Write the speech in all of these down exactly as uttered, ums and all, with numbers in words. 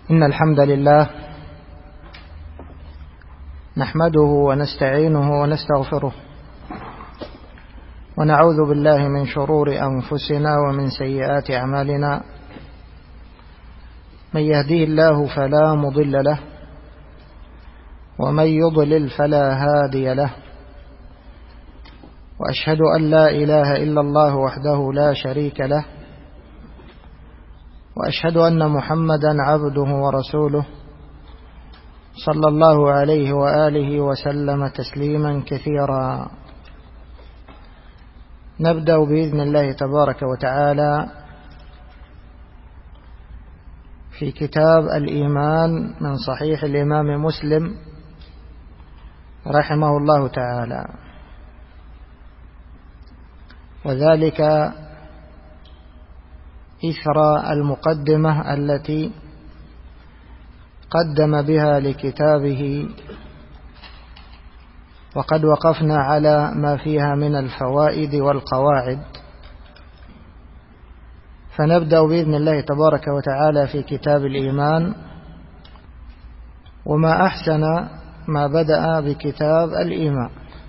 إن الحمد لله نحمده ونستعينه ونستغفره ونعوذ بالله من شرور أنفسنا ومن سيئات أعمالنا. من يهديه الله فلا مضل له ومن يضلل فلا هادي له، وأشهد أن لا إله إلا الله وحده لا شريك له، وأشهد أن محمدا عبده ورسوله صلى الله عليه وآله وسلم تسليما كثيرا. نبدأ بإذن الله تبارك وتعالى في كتاب الإيمان من صحيح الإمام مسلم رحمه الله تعالى، وذلك إثر المقدمة التي قدم بها لكتابه، وقد وقفنا على ما فيها من الفوائد والقواعد. فنبدأ بإذن الله تبارك وتعالى في كتاب الإيمان. وما أحسن ما بدأ بكتاب الإيمان،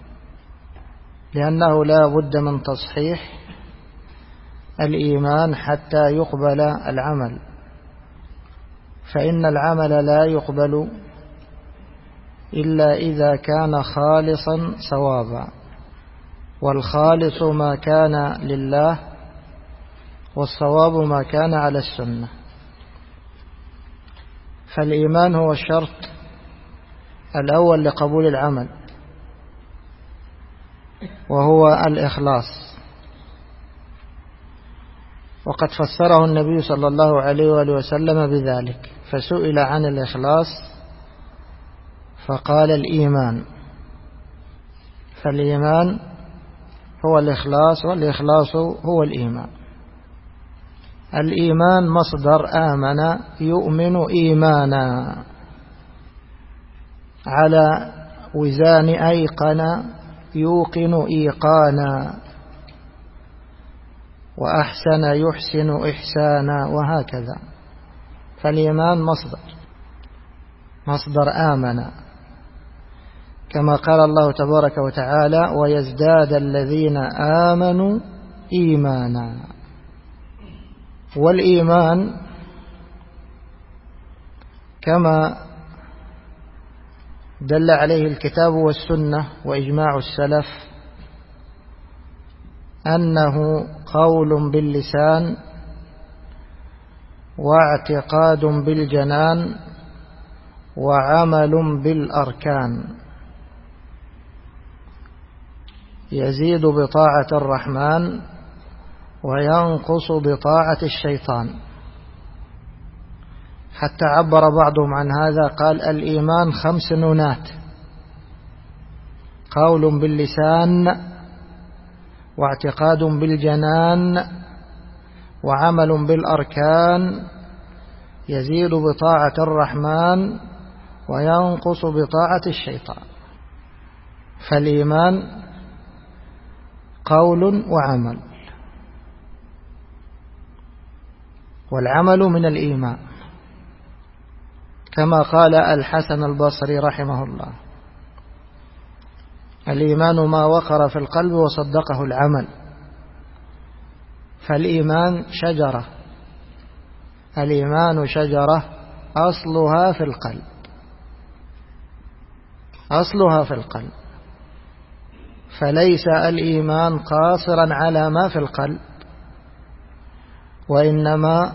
لأنه لا بد من تصحيح الإيمان حتى يقبل العمل، فإن العمل لا يقبل إلا إذا كان خالصا صوابا، والخالص ما كان لله، والصواب ما كان على السنة. فالإيمان هو الشرط الأول لقبول العمل، وهو الإخلاص. وقد فسره النبي صلى الله عليه وآله وسلم بذلك، فسئل عن الإخلاص فقال الإيمان. فالإيمان هو الإخلاص، والإخلاص هو الإيمان. الإيمان مصدر آمن يؤمن إيمانا، على وزان أيقن يوقن إيقانا، وأحسن يحسن إحسانا، وهكذا. فالإيمان مصدر مصدر آمن، كما قال الله تبارك وتعالى: ويزداد الذين آمنوا إيمانا. والإيمان كما دل عليه الكتاب والسنة وإجماع السلف أنه قول باللسان واعتقاد بالجنان وعمل بالأركان، يزيد بطاعة الرحمن وينقص بطاعة الشيطان. حتى عبر بعضهم عن هذا، قال: الإيمان خمس نونات: قول باللسان، واعتقاد بالجنان، وعمل بالأركان، يزيد بطاعة الرحمن وينقص بطاعة الشيطان. فالإيمان قول وعمل، والعمل من الإيمان، كما قال الحسن البصري رحمه الله: الإيمان ما وقر في القلب وصدقه العمل. فالإيمان شجرة، الإيمان شجرة أصلها في القلب، أصلها في القلب. فليس الإيمان قاصرا على ما في القلب، وإنما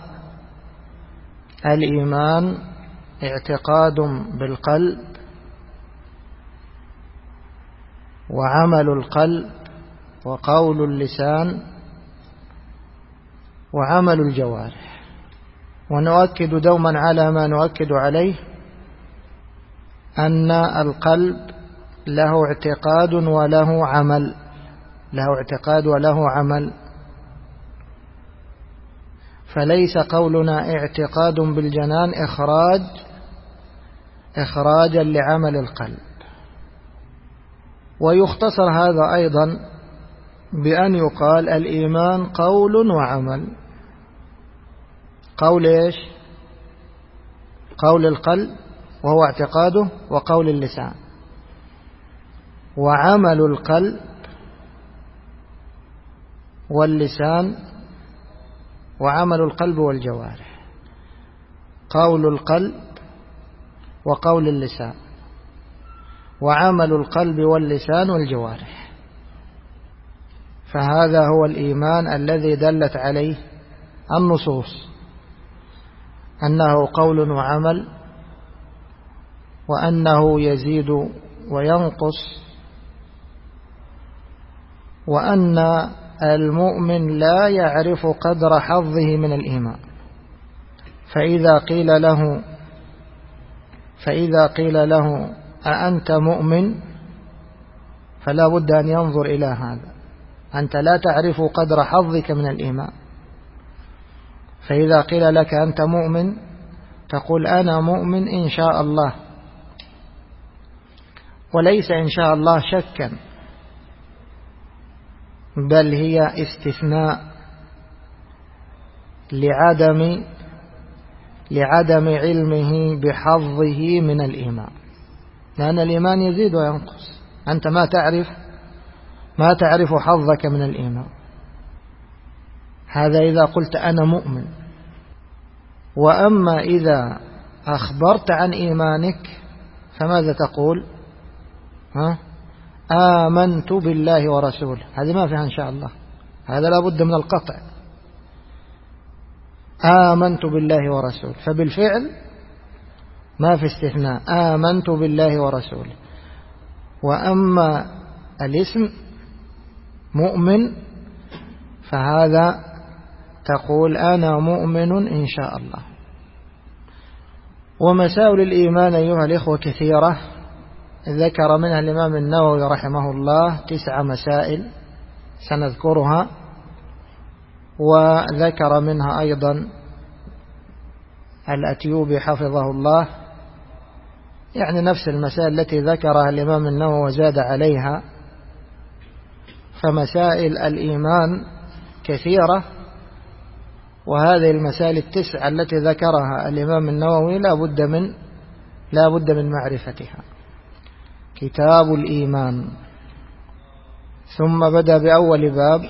الإيمان اعتقاد بالقلب، وعمل القلب، وقول اللسان، وعمل الجوارح. ونؤكد دوما على ما نؤكد عليه، أن القلب له اعتقاد وله عمل، له اعتقاد وله عمل. فليس قولنا اعتقاد بالجنان إخراج إخراجا لعمل القلب. ويختصر هذا أيضا بأن يقال الإيمان قول وعمل. قول إيش؟ قول القلب وهو اعتقاده وقول اللسان، وعمل القلب واللسان وعمل القلب والجوارح، قول القلب وقول اللسان وعمل القلب واللسان والجوارح. فهذا هو الإيمان الذي دلت عليه النصوص، أنه قول وعمل، وأنه يزيد وينقص، وأن المؤمن لا يعرف قدر حظه من الإيمان. فإذا قيل له فإذا قيل له أأنت مؤمن فلا بد أن ينظر إلى هذا، أنت لا تعرف قدر حظك من الإيمان. فإذا قيل لك أنت مؤمن تقول أنا مؤمن إن شاء الله، وليس إن شاء الله شكا، بل هي استثناء لعدم لعدم علمه بحظه من الإيمان، لأن الإيمان يزيد وينقص، أنت ما تعرف ما تعرف حظك من الإيمان. هذا إذا قلت أنا مؤمن. وأما إذا أخبرت عن إيمانك فماذا تقول؟ ها؟ آمنت بالله ورسوله، هذه ما فيها إن شاء الله، هذا لا بد من القطع. آمنت بالله ورسوله، فبالفعل ما في استثناء، آمنت بالله ورسوله. وأما الاسم مؤمن فهذا تقول أنا مؤمن إن شاء الله. ومسائل الإيمان أيها الإخوة كثيرة، ذكر منها الإمام النووي رحمه الله تسع مسائل سنذكرها، وذكر منها أيضا الأتيوبي حفظه الله، يعني نفس المسائل التي ذكرها الإمام النووي وزاد عليها. فمسائل الإيمان كثيرة، وهذه المسائل التسع التي ذكرها الإمام النووي لا بد من لا بد من معرفتها. كتاب الإيمان، ثم بدأ بأول باب،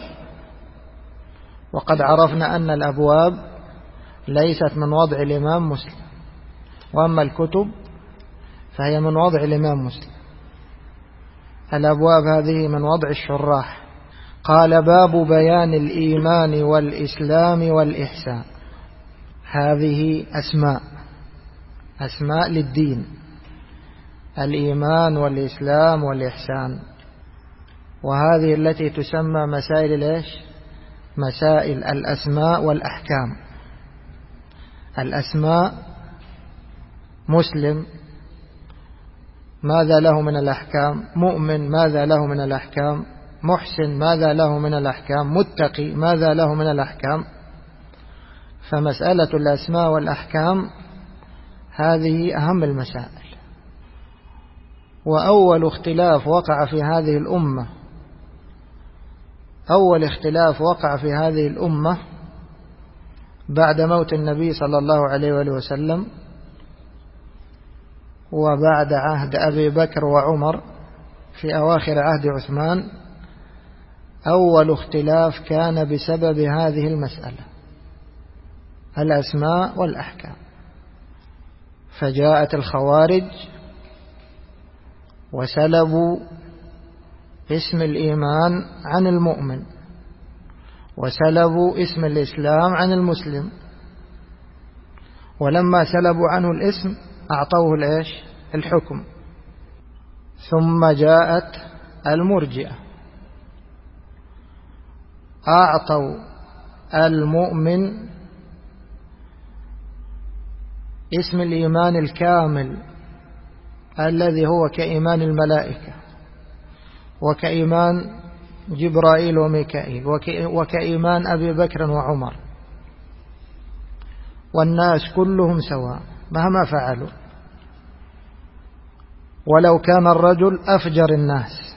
وقد عرفنا أن الأبواب ليست من وضع الإمام مسلم، وأما الكتب فهي من وضع الإمام مسلم. الأبواب هذه من وضع الشراح. قال باب بيان الإيمان والإسلام والإحسان. هذه أسماء أسماء للدين، الإيمان والإسلام والإحسان، وهذه التي تسمى مسائل ليش؟ مسائل الأسماء والأحكام. الأسماء مسلم ماذا له من الأحكام؟ مؤمن ماذا له من الأحكام؟ محسن ماذا له من الأحكام؟ متقي ماذا له من الأحكام؟ فمسألة الأسماء والأحكام هذه أهم المسائل. وأول اختلاف وقع في هذه الأمة أول اختلاف وقع في هذه الأمة بعد موت النبي صلى الله عليه وآله وسلم، وبعد عهد أبي بكر وعمر في أواخر عهد عثمان. أول اختلاف كان بسبب هذه المسألة، الأسماء والأحكام. فجاءت الخوارج وسلبوا اسم الإيمان عن المؤمن، وسلبوا اسم الإسلام عن المسلم، ولما سلبوا عنه الاسم أعطوه الإيش؟ الحكم. ثم جاءت المرجئة أعطوا المؤمن اسم الإيمان الكامل الذي هو كإيمان الملائكة، وكإيمان جبرائيل وميكائيل، وكإيمان أبي بكر وعمر، والناس كلهم سواء مهما فعلوا، ولو كان الرجل أفجر الناس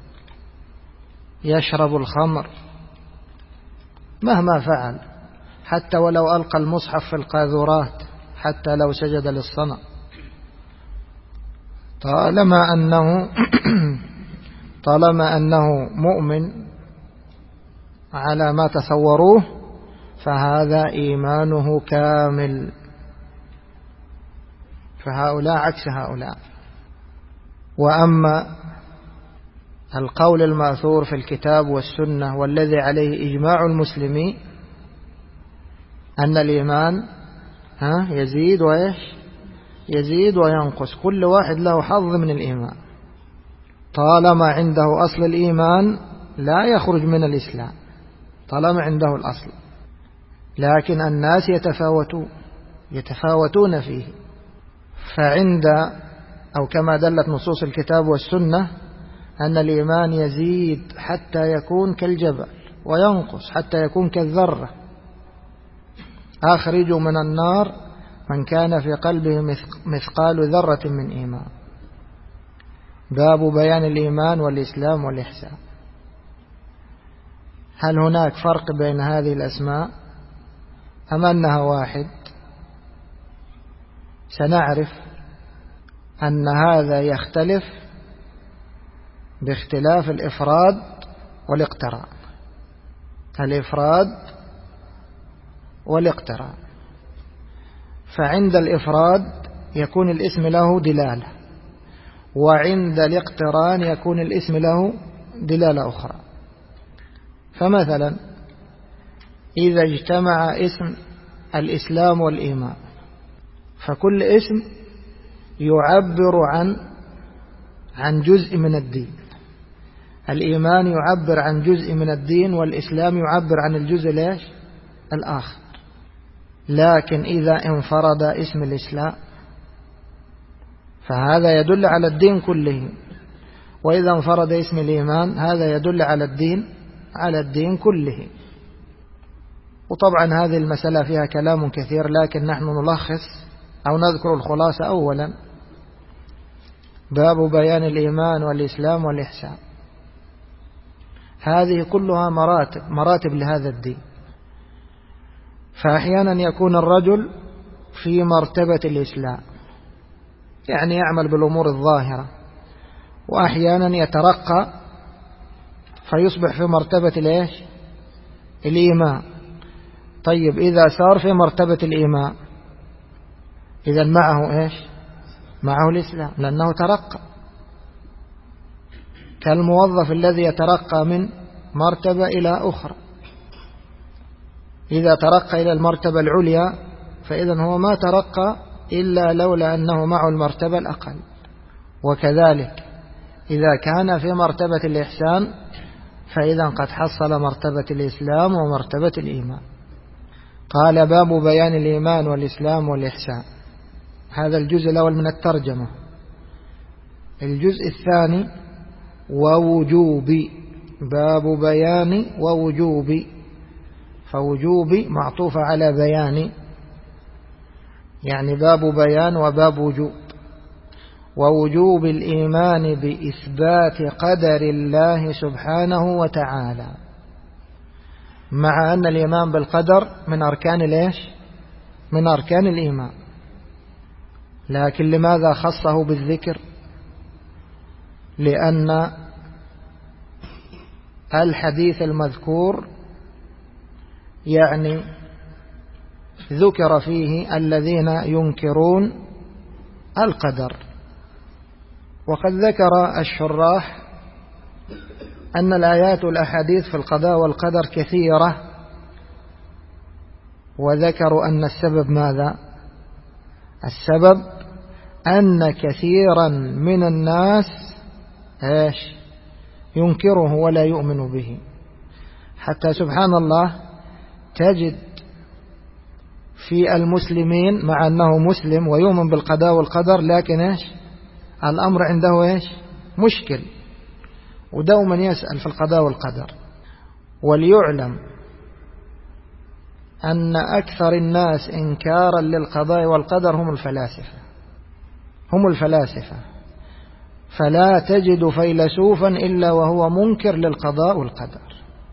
يشرب الخمر مهما فعل، حتى ولو ألقى المصحف في القاذورات حتى لو سجد للصنم، طالما أنه طالما أنه مؤمن على ما تصوروه فهذا إيمانه كامل. فهؤلاء عكس هؤلاء. وأما القول المأثور في الكتاب والسنة والذي عليه إجماع المسلمين أن الإيمان ها يزيد وإيش يزيد وينقص، كل واحد له حظ من الإيمان، طالما عنده أصل الإيمان لا يخرج من الإسلام طالما عنده الأصل، لكن الناس يتفاوتون يتفاوتون فيه. فعند أو كما دلت نصوص الكتاب والسنة أن الإيمان يزيد حتى يكون كالجبل وينقص حتى يكون كالذرة. أخرجوا من النار من كان في قلبه مثقال ذرة من إيمان. باب بيان الإيمان والإسلام والإحسان. هل هناك فرق بين هذه الأسماء أم أنها واحد؟ سنعرف أن هذا يختلف باختلاف الإفراد والاقتران. الإفراد والاقتران. فعند الإفراد يكون الاسم له دلالة، وعند الاقتران يكون الاسم له دلالة أخرى. فمثلا إذا اجتمع اسم الإسلام والإيمان فكل اسم يعبر عن عن جزء من الدين. الإيمان يعبر عن جزء من الدين، والإسلام يعبر عن الجزء ليش الآخر. لكن إذا انفرد اسم الإسلام فهذا يدل على الدين كله، وإذا انفرد اسم الإيمان هذا يدل على الدين على الدين كله. وطبعا هذه المسألة فيها كلام كثير، لكن نحن نلخص أو نذكر الخلاصة. أولا باب بيان الإيمان والإسلام والإحسان. هذه كلها مراتب مراتب لهذا الدين. فأحيانا يكون الرجل في مرتبة الإسلام يعني يعمل بالأمور الظاهرة، وأحيانا يترقى فيصبح في مرتبة الإيش الإيمان. طيب إذا صار في مرتبة الإيمان إذا معه إيش معه الإسلام، لأنه ترقى، كالموظف الذي يترقى من مرتبة إلى أخرى. إذا ترقى إلى المرتبة العليا فإذا هو ما ترقى إلا لولا أنه معه المرتبة الأقل. وكذلك إذا كان في مرتبة الإحسان فإذا قد حصل مرتبة الإسلام ومرتبة الإيمان. قال باب بيان الإيمان والإسلام والإحسان. هذا الجزء الأول من الترجمة. الجزء الثاني ووجوب. باب بيان ووجوب. فوجوب معطوف على بيان، يعني باب بيان وباب وجوب. ووجوب الإيمان بإثبات قدر الله سبحانه وتعالى، مع أن الإيمان بالقدر من أركان ليش من أركان الإيمان، لكن لماذا خصه بالذكر؟ لأن الحديث المذكور يعني ذكر فيه الذين ينكرون القدر. وقد ذكر الشراح أن الآيات والأحاديث في القضاء والقدر كثيرة، وذكروا أن السبب ماذا؟ السبب أن كثيرا من الناس إيش ينكره ولا يؤمن به، حتى سبحان الله تجد في المسلمين مع أنه مسلم ويؤمن بالقضاء والقدر لكن إيش الأمر عنده إيش مشكل، ودوما يسأل في القضاء والقدر. وليعلم أن أكثر الناس إنكارا للقضاء والقدر هم الفلاسفة هم الفلاسفة فلا تجد فيلسوفا إلا وهو منكر للقضاء والقدر.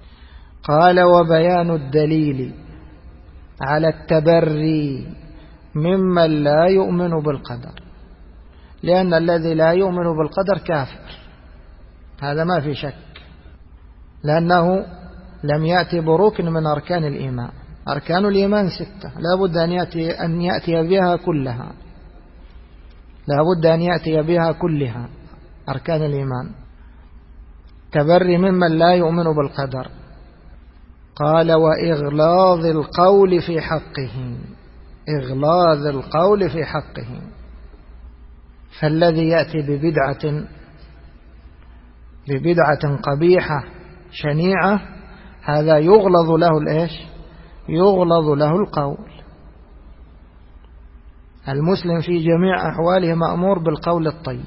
قال وبيان الدليل على التبري ممن لا يؤمن بالقدر، لأن الذي لا يؤمن بالقدر كافر، هذا ما في شك، لأنه لم يأتي بركن من أركان الإيمان. أركان الإيمان ستة، لا بد أن يأتي, أن يأتي بها كلها، لا بد أن يأتي بها كلها أركان الإيمان. تبري ممن لا يؤمن بالقدر. قال وإغلاظ القول في حقه، إغلاظ القول في حقه، فالذي يأتي ببدعة ببدعة قبيحة شنيعة هذا يغلظ له الإيش؟ يغلظ له القول. المسلم في جميع أحواله مأمور بالقول الطيب،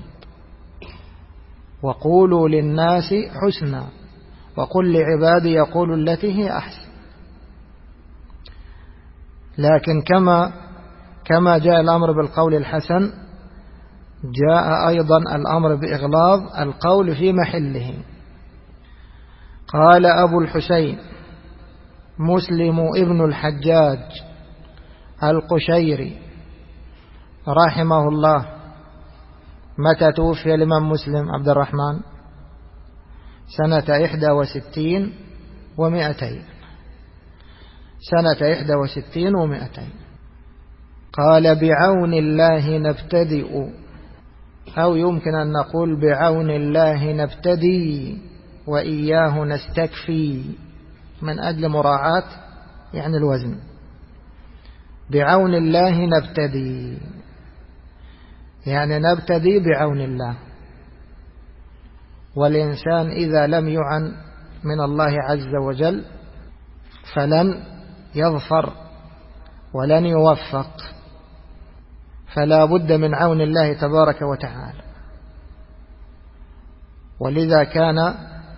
وقولوا للناس حسنا وقل لعبادي يقولوا التي هي أحسن. لكن كما كما جاء الأمر بالقول الحسن جاء أيضا الأمر بإغلاظ القول في محله. قال أبو الحسين مسلم ابن الحجاج القشيري رحمه الله. متى توفي الإمام مسلم عبد الرحمن؟ سنة إحدى وستين ومئتين، سنة إحدى وستين ومئتين. قال بعون الله نبتدئ، أو يمكن أن نقول بعون الله نبتدي وإياه نستكفي، من أجل مراعاة يعني الوزن. بعون الله نبتدي يعني نبتدي بعون الله. والإنسان إذا لم يعن من الله عز وجل فلن يظفر ولن يوفق، فلا بد من عون الله تبارك وتعالى. ولذا كان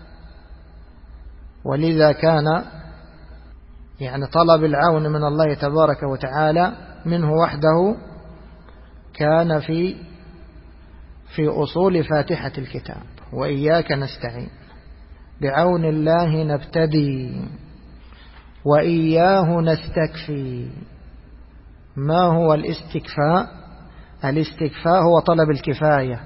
ولذا كان يعني طلب العون من الله تبارك وتعالى منه وحده كان في في أصول فاتحة الكتاب، وإياك نستعين. بعون الله نبتدي وإياه نستكفي. ما هو الاستكفاء؟ الاستكفاء هو طلب الكفاية.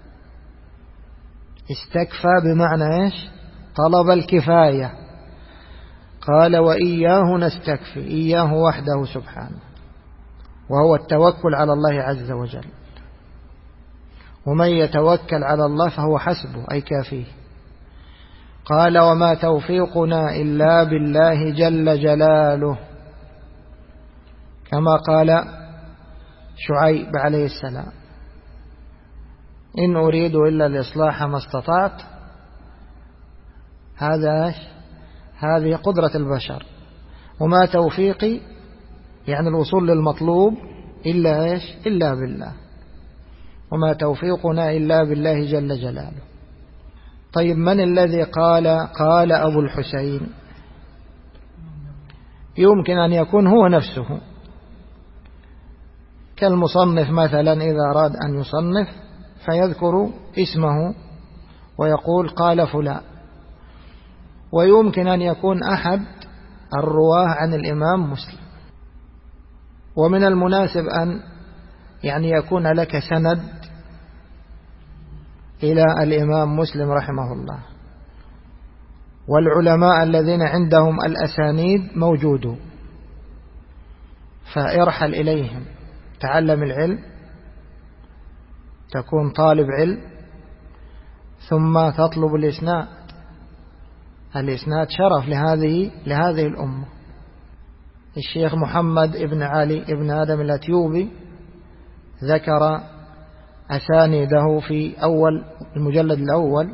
استكفى بمعنى إيش؟ طلب الكفاية. قال وإياه نستكفي، إياه وحده سبحانه، وهو التوكل على الله عز وجل. ومن يتوكل على الله فهو حسبه أي كافيه. قال وما توفيقنا إلا بالله جل جلاله، كما قال شعيب عليه السلام إن أريد إلا الإصلاح ما استطعت. هذا هذه قدرة البشر. وما توفيقي يعني الوصول للمطلوب إلا إيش؟ إلا بالله. وما توفيقنا إلا بالله جل جلاله. طيب من الذي قال؟ قال أبو الحسين. يمكن أن يكون هو نفسه، كالمصنف مثلا إذا أراد أن يصنف فيذكر اسمه ويقول قال فلان. ويمكن أن يكون أحد الرواه عن الإمام مسلم. ومن المناسب أن يعني يكون لك سند إلى الإمام مسلم رحمه الله. والعلماء الذين عندهم الأسانيد موجودون، فارحل إليهم، تعلم العلم، تكون طالب علم، ثم تطلب الإسناد. الإسناد شرف لهذه لهذه الأمة. الشيخ محمد ابن علي ابن آدم الأتيوبي ذكر أسانيده في أول المجلد الأول،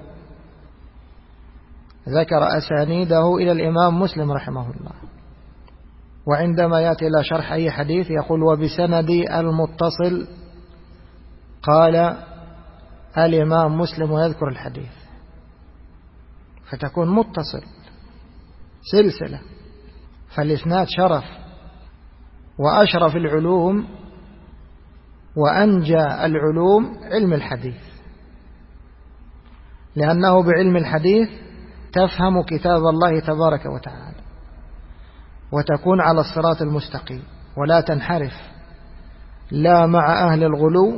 ذكر أسانيده إلى الإمام مسلم رحمه الله. وعندما يأتي إلى شرح أي حديث يقول وبسندي المتصل قال الإمام مسلم ويذكر الحديث، فتكون متصل سلسلة. فالإسناد شرف وأشرف العلوم وأنجى العلوم علم الحديث، لأنه بعلم الحديث تفهم كتاب الله تبارك وتعالى وتكون على الصراط المستقيم ولا تنحرف لا مع أهل الغلو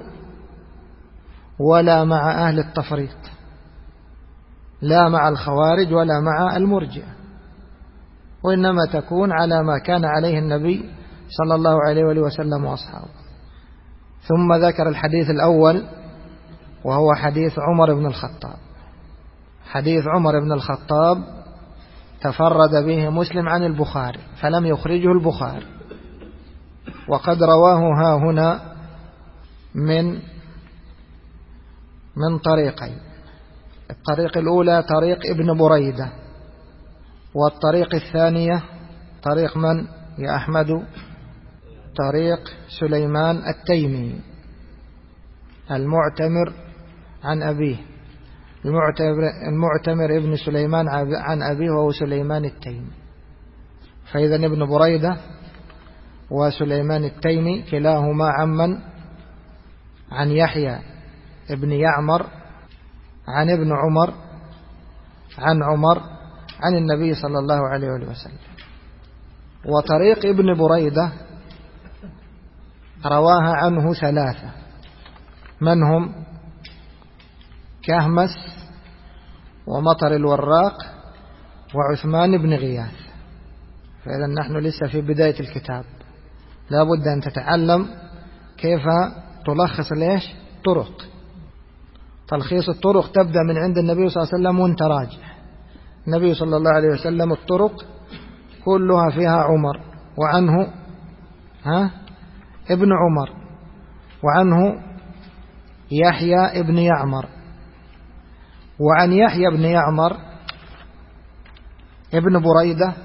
ولا مع أهل التفريط، لا مع الخوارج ولا مع المرجئة، وإنما تكون على ما كان عليه النبي صلى الله عليه وآله وسلم وأصحابه. ثم ذكر الحديث الأول وهو حديث عمر بن الخطاب. حديث عمر بن الخطاب تفرد به مسلم عن البخاري فلم يخرجه البخاري، وقد رواه ها هنا من من طريقين. الطريق الأولى طريق ابن بريدة، والطريق الثانية طريق من يا أحمد؟ طريق سليمان التيمي المعتمر عن أبيه، المعتمر, المعتمر ابن سليمان عن أبيه وهو سليمان التيمي. فإذا ابن بريدة وسليمان التيمي كلاهما عمن عن يحيى ابن يعمر عن ابن عمر عن عمر عن النبي صلى الله عليه وسلم. وطريق ابن بريدة رواها عنه ثلاثة، من هم؟ كهمس ومطر الوراق وعثمان بن غياث. فإذا نحن لسه في بداية الكتاب، لا بد أن تتعلم كيف تلخص ليش طرق. تلخيص الطرق تبدأ من عند النبي صلى الله عليه وسلم وانت راجع. النبي صلى الله عليه وسلم الطرق كلها فيها عمر، وعنه ها ابن عمر، وعنه يحيى ابن يعمر، وعن يحيى ابن يعمر ابن بريدة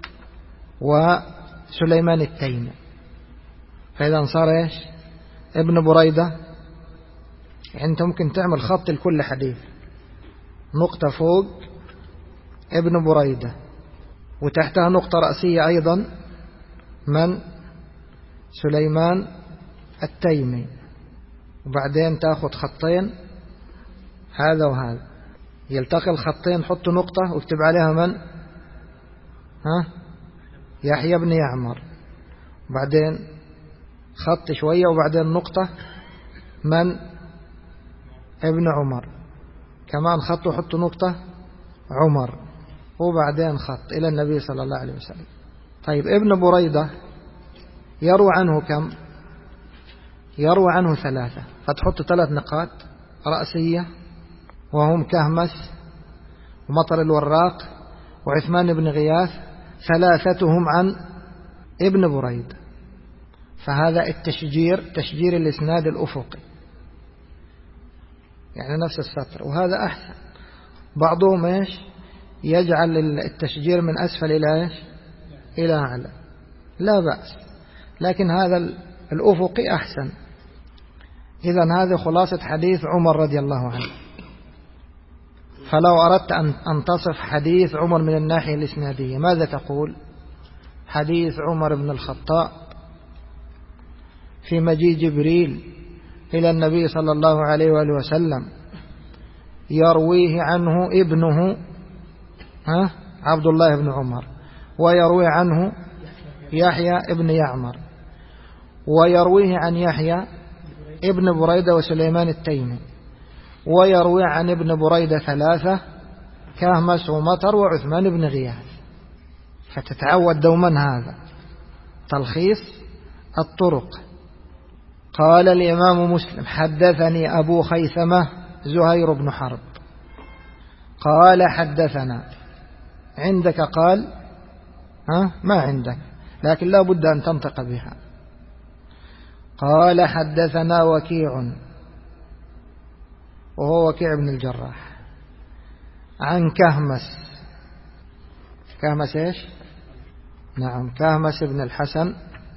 وسليمان التيمي. فإذا صار إيش؟ ابن بريدة. يعني أنت ممكن تعمل خط لكل حديث، نقطة فوق ابن بريدة وتحتها نقطة رأسية أيضا من سليمان التيمي، وبعدين تأخذ خطين هذا وهذا، يلتقي الخطين حط نقطة واكتب عليها من ها يحيى بن يعمر، وبعدين خط شوية وبعدين نقطة من ابن عمر، كمان خط وحط نقطة عمر، وبعدين خط إلى النبي صلى الله عليه وسلم. طيب ابن بريدة يروى عنه كم؟ يروى عنه ثلاثة، فتحط ثلاث نقاط رأسية وهم كهمس ومطر الوراق وعثمان بن غياث، ثلاثتهم عن ابن بريدة. فهذا التشجير تشجير الإسناد الأفقي، يعني نفس السطر، وهذا أحسن. بعضهم إيش يجعل التشجير من أسفل إلى إيش إلى أعلى، لا بأس، لكن هذا الأفقي أحسن. إذن هذه خلاصة حديث عمر رضي الله عنه. فلو أردت أن تصف حديث عمر من الناحية الإسنادية ماذا تقول؟ حديث عمر بن الخطاب في مجيء جبريل إلى النبي صلى الله عليه وآله وسلم يرويه عنه ابنه ها عبد الله بن عمر، ويروي عنه يحيى ابن يعمر، ويرويه عن يحيى ابن بريدة وسليمان التيمي، ويروي عن ابن بريدة ثلاثة كهمس ومطر وعثمان بن غياث. فتتعود دوما هذا تلخيص الطرق. قال الإمام مسلم حدثني أبو خيثمة زهير بن حرب قال حدثنا. عندك قال ها ما عندك، لكن لا بد أن تنطق بها. قال حدثنا وكيع وهو وكيع بن الجراح عن كهمس. كهمس إيش؟ نعم كهمس بن الحسن.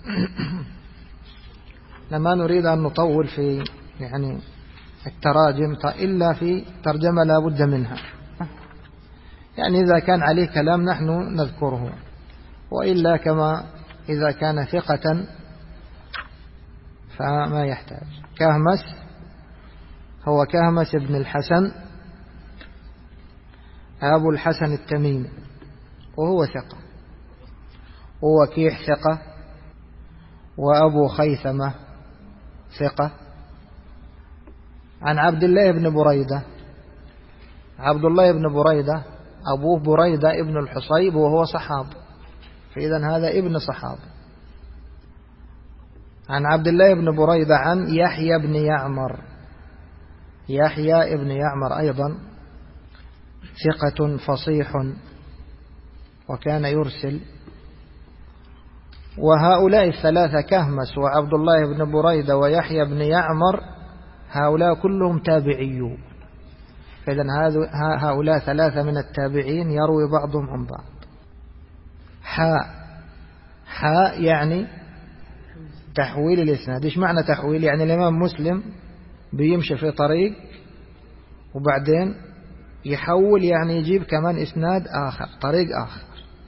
لما نريد أن نطول في يعني التراجم إلا في ترجمة لا بد منها، يعني إذا كان عليه كلام نحن نذكره، وإلا كما إذا كان ثقة فما يحتاج. كهمس هو كهمس بن الحسن أبو الحسن التميمي، وهو ثقة، ووكيع ثقة، وأبو خيثمة ثقة. عن عبد الله بن بريدة، عبد الله بن بريدة أبوه بريدة ابن الحصيب وهو صحابي، فإذا هذا ابن صحابي. عن عبد الله بن بريدة عن يحيى بن يعمر، يحيى بن يعمر أيضا ثقة فصيح وكان يرسل. وهؤلاء الثلاثة كهمس وعبد الله بن بريدة ويحيى بن يعمر هؤلاء كلهم تابعيون، فإذا هؤلاء ثلاثة من التابعين يروي بعضهم عن بعض. حاء، حاء يعني تحويل الإسناد. إيش معنى تحويل؟ يعني الإمام مسلم بيمشي في طريق وبعدين يحول، يعني يجيب كمان إسناد آخر، طريق آخر،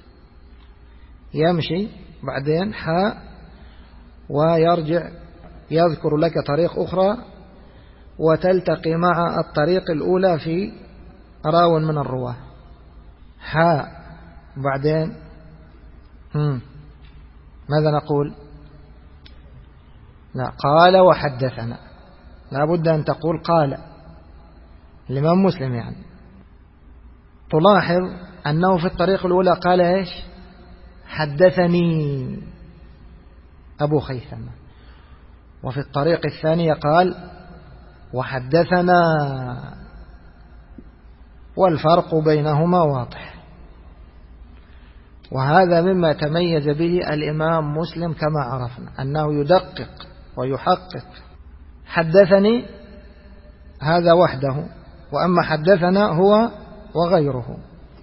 يمشي بعدين حاء ويرجع يذكر لك طريق أخرى وتلتقي مع الطريق الأولى في راو من الرواه. حاء بعدين هم. ماذا نقول؟ لا، قال وحدثنا، لا بد أن تقول قال الإمام مسلم. يعني تلاحظ أنه في الطريق الأولى قال إيش؟ حدثني أبو خيثمة، وفي الطريق الثانية قال وحدثنا، والفرق بينهما واضح. وهذا مما تميز به الإمام مسلم كما عرفنا، أنه يدقق ويحقق. حدثني هذا وحده، وأما حدثنا هو وغيره.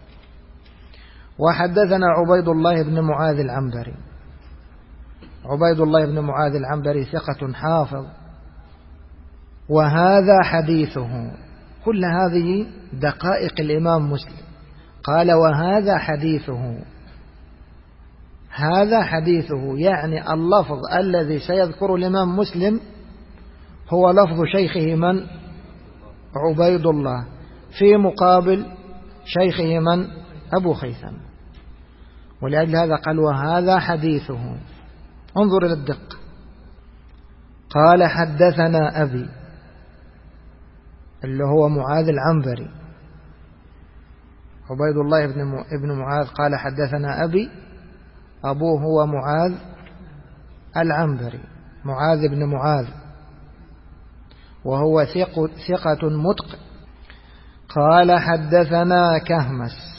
وحدثنا عبيد الله بن معاذ العنبري، عبيد الله بن معاذ العنبري ثقة حافظ، وهذا حديثه. كل هذه دقائق الإمام مسلم. قال وهذا حديثه، هذا حديثه يعني اللفظ الذي سيذكر الإمام مسلم هو لفظ شيخه من؟ عبيد الله، في مقابل شيخه من؟ أبو خيثم. ولأجل هذا قال وهذا حديثه. انظر إلى الدقة. قال حدثنا أبي، اللي هو معاذ العنبري، عبيد الله بن معاذ قال حدثنا أبي، أبوه هو معاذ العنبري، معاذ بن معاذ، وهو ثقة متقن. قال حدثنا كهمس.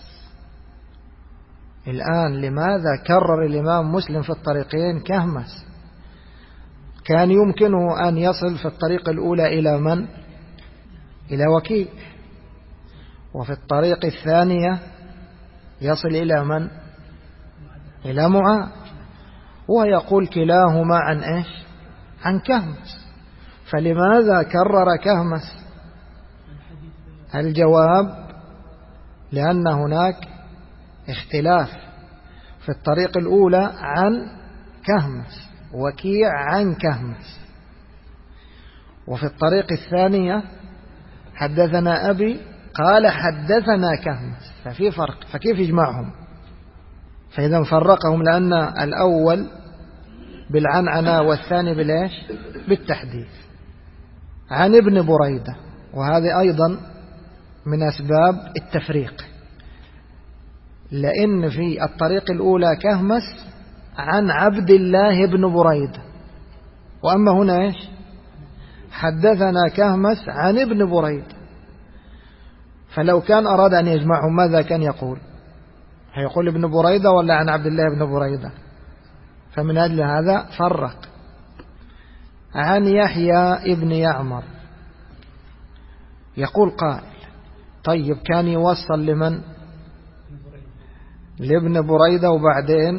الآن لماذا كرر الإمام مسلم في الطريقين كهمس؟ كان يمكنه أن يصل في الطريق الأولى إلى من؟ إلى وكيع، وفي الطريق الثانية يصل إلى من؟ إلى معاذ، ويقول كلاهما عن إيش؟ عن كهمس. فلماذا كرر كهمس؟ الجواب لأن هناك اختلاف. في الطريق الأولى عن كهمس، وكيع عن كهمس، وفي الطريق الثانية حدثنا أبي قال حدثنا كهمس، ففي فرق، فكيف يجمعهم؟ فإذا فرقهم لأن الأول بالعنعنة والثاني بالإيش؟ بالتحديث. عن ابن بريدة، وهذه أيضا من أسباب التفريق، لأن في الطريق الأولى كهمس عن عبد الله بن بريدة، وأما هنا إيش؟ حدثنا كهمس عن ابن بريدة. فلو كان أراد أن يجمعهم ماذا كان يقول؟ هيقول ابن بريدة ولا عن عبد الله بن بريدة؟ فمن أجل هذا فرق. عن يحيى ابن يعمر يقول قال طيب كان يوصل لمن؟ لابن بريدة وبعدين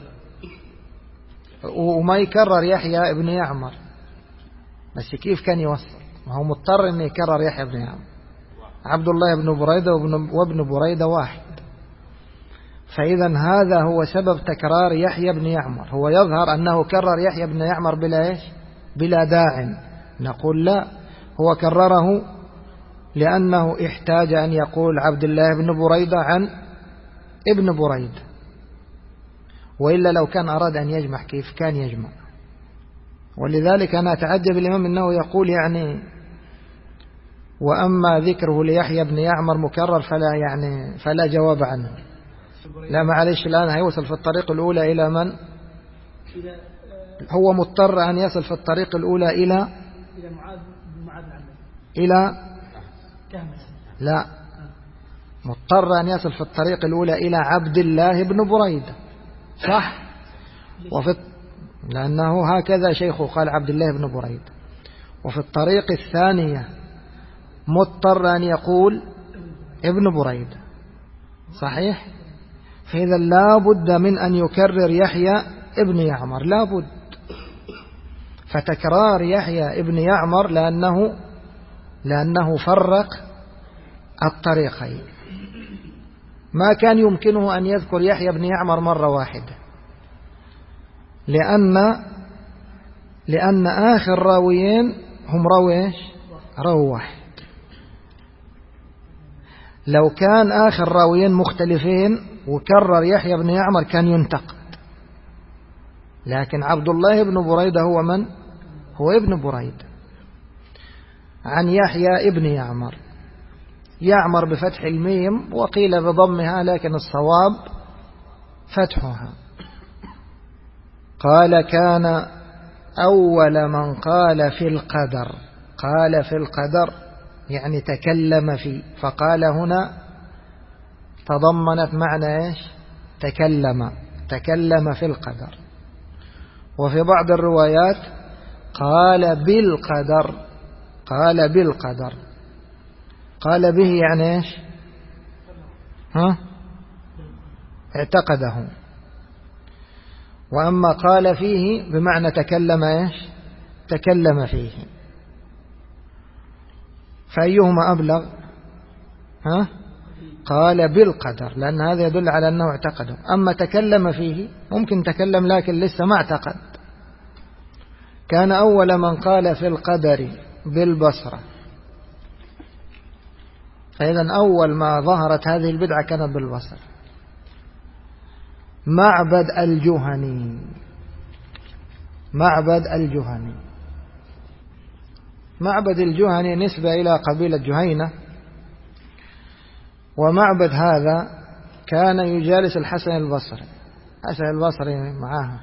وما يكرر يحيى ابن يعمر، بس كيف كان يوصل؟ ما هو مضطر أن يكرر يحيى ابن يعمر. عبد الله بن بريدة وابن بريدة واحد، فإذا هذا هو سبب تكرار يحيى بن يعمر. هو يظهر أنه كرر يحيى بن يعمر بلا إيش؟ بلا داع. نقول لا، هو كرره لأنه احتاج أن يقول عبد الله بن بريدة عن ابن بريدة، وإلا لو كان أراد أن يجمع كيف كان يجمع؟ ولذلك أنا أتعجب الإمام أنه يقول يعني وأما ذكره ليحيى بن يعمر مكرر فلا يعني فلا جواب عنه. لا معلش الآن هيوصل في الطريق الأولى إلى من؟ هو مضطر أن يصل في الطريق الأولى إلى إلى معاذ بن معاذ إلى لا مضطر أن يصل في الطريق الأولى إلى عبد الله بن بريدة صح؟ وفي لأنه هكذا شيخه قال عبد الله بن بريدة. وفي الطريق الثانية مضطر أن يقول ابن بريدة صحيح؟ فإذا لا بد من أن يكرر يحيى ابن يعمر لا بد. فتكرار يحيى ابن يعمر لأنه لأنه فرق الطريقين. ما كان يمكنه أن يذكر يحيى بن يعمر مرة واحدة لأن لأن آخر راويين هم راوي راوي واحد. لو كان آخر راويين مختلفين وكرر يحيى بن يعمر كان ينتقد. لكن عبد الله بن بريدة هو من؟ هو ابن بريدة عن يحيى ابن يعمر. يعمر بفتح الميم وقيل بضمها لكن الصواب فتحها. قال كان أول من قال في القدر. قال في القدر يعني تكلم فيه. فقال هنا تضمنت معنى إيش؟ تكلم تكلم في القدر. وفي بعض الروايات قال بالقدر. قال بالقدر قال به يعني إيش؟ ها؟ اعتقده. وأما قال فيه بمعنى تكلم إيش؟ تكلم فيه. فأيهما أبلغ؟ ها؟ قال بالقدر لأن هذا يدل على أنه اعتقده. أما تكلم فيه ممكن تكلم لكن لسه ما اعتقد. كان أول من قال في القدر بالبصرة. فإذا أول ما ظهرت هذه البدعة كانت بالبصرة. معبد الجهني. معبد الجهني معبد الجهني نسبة إلى قبيلة جهينة. ومعبد هذا كان يجالس الحسن البصري. الحسن البصري معاه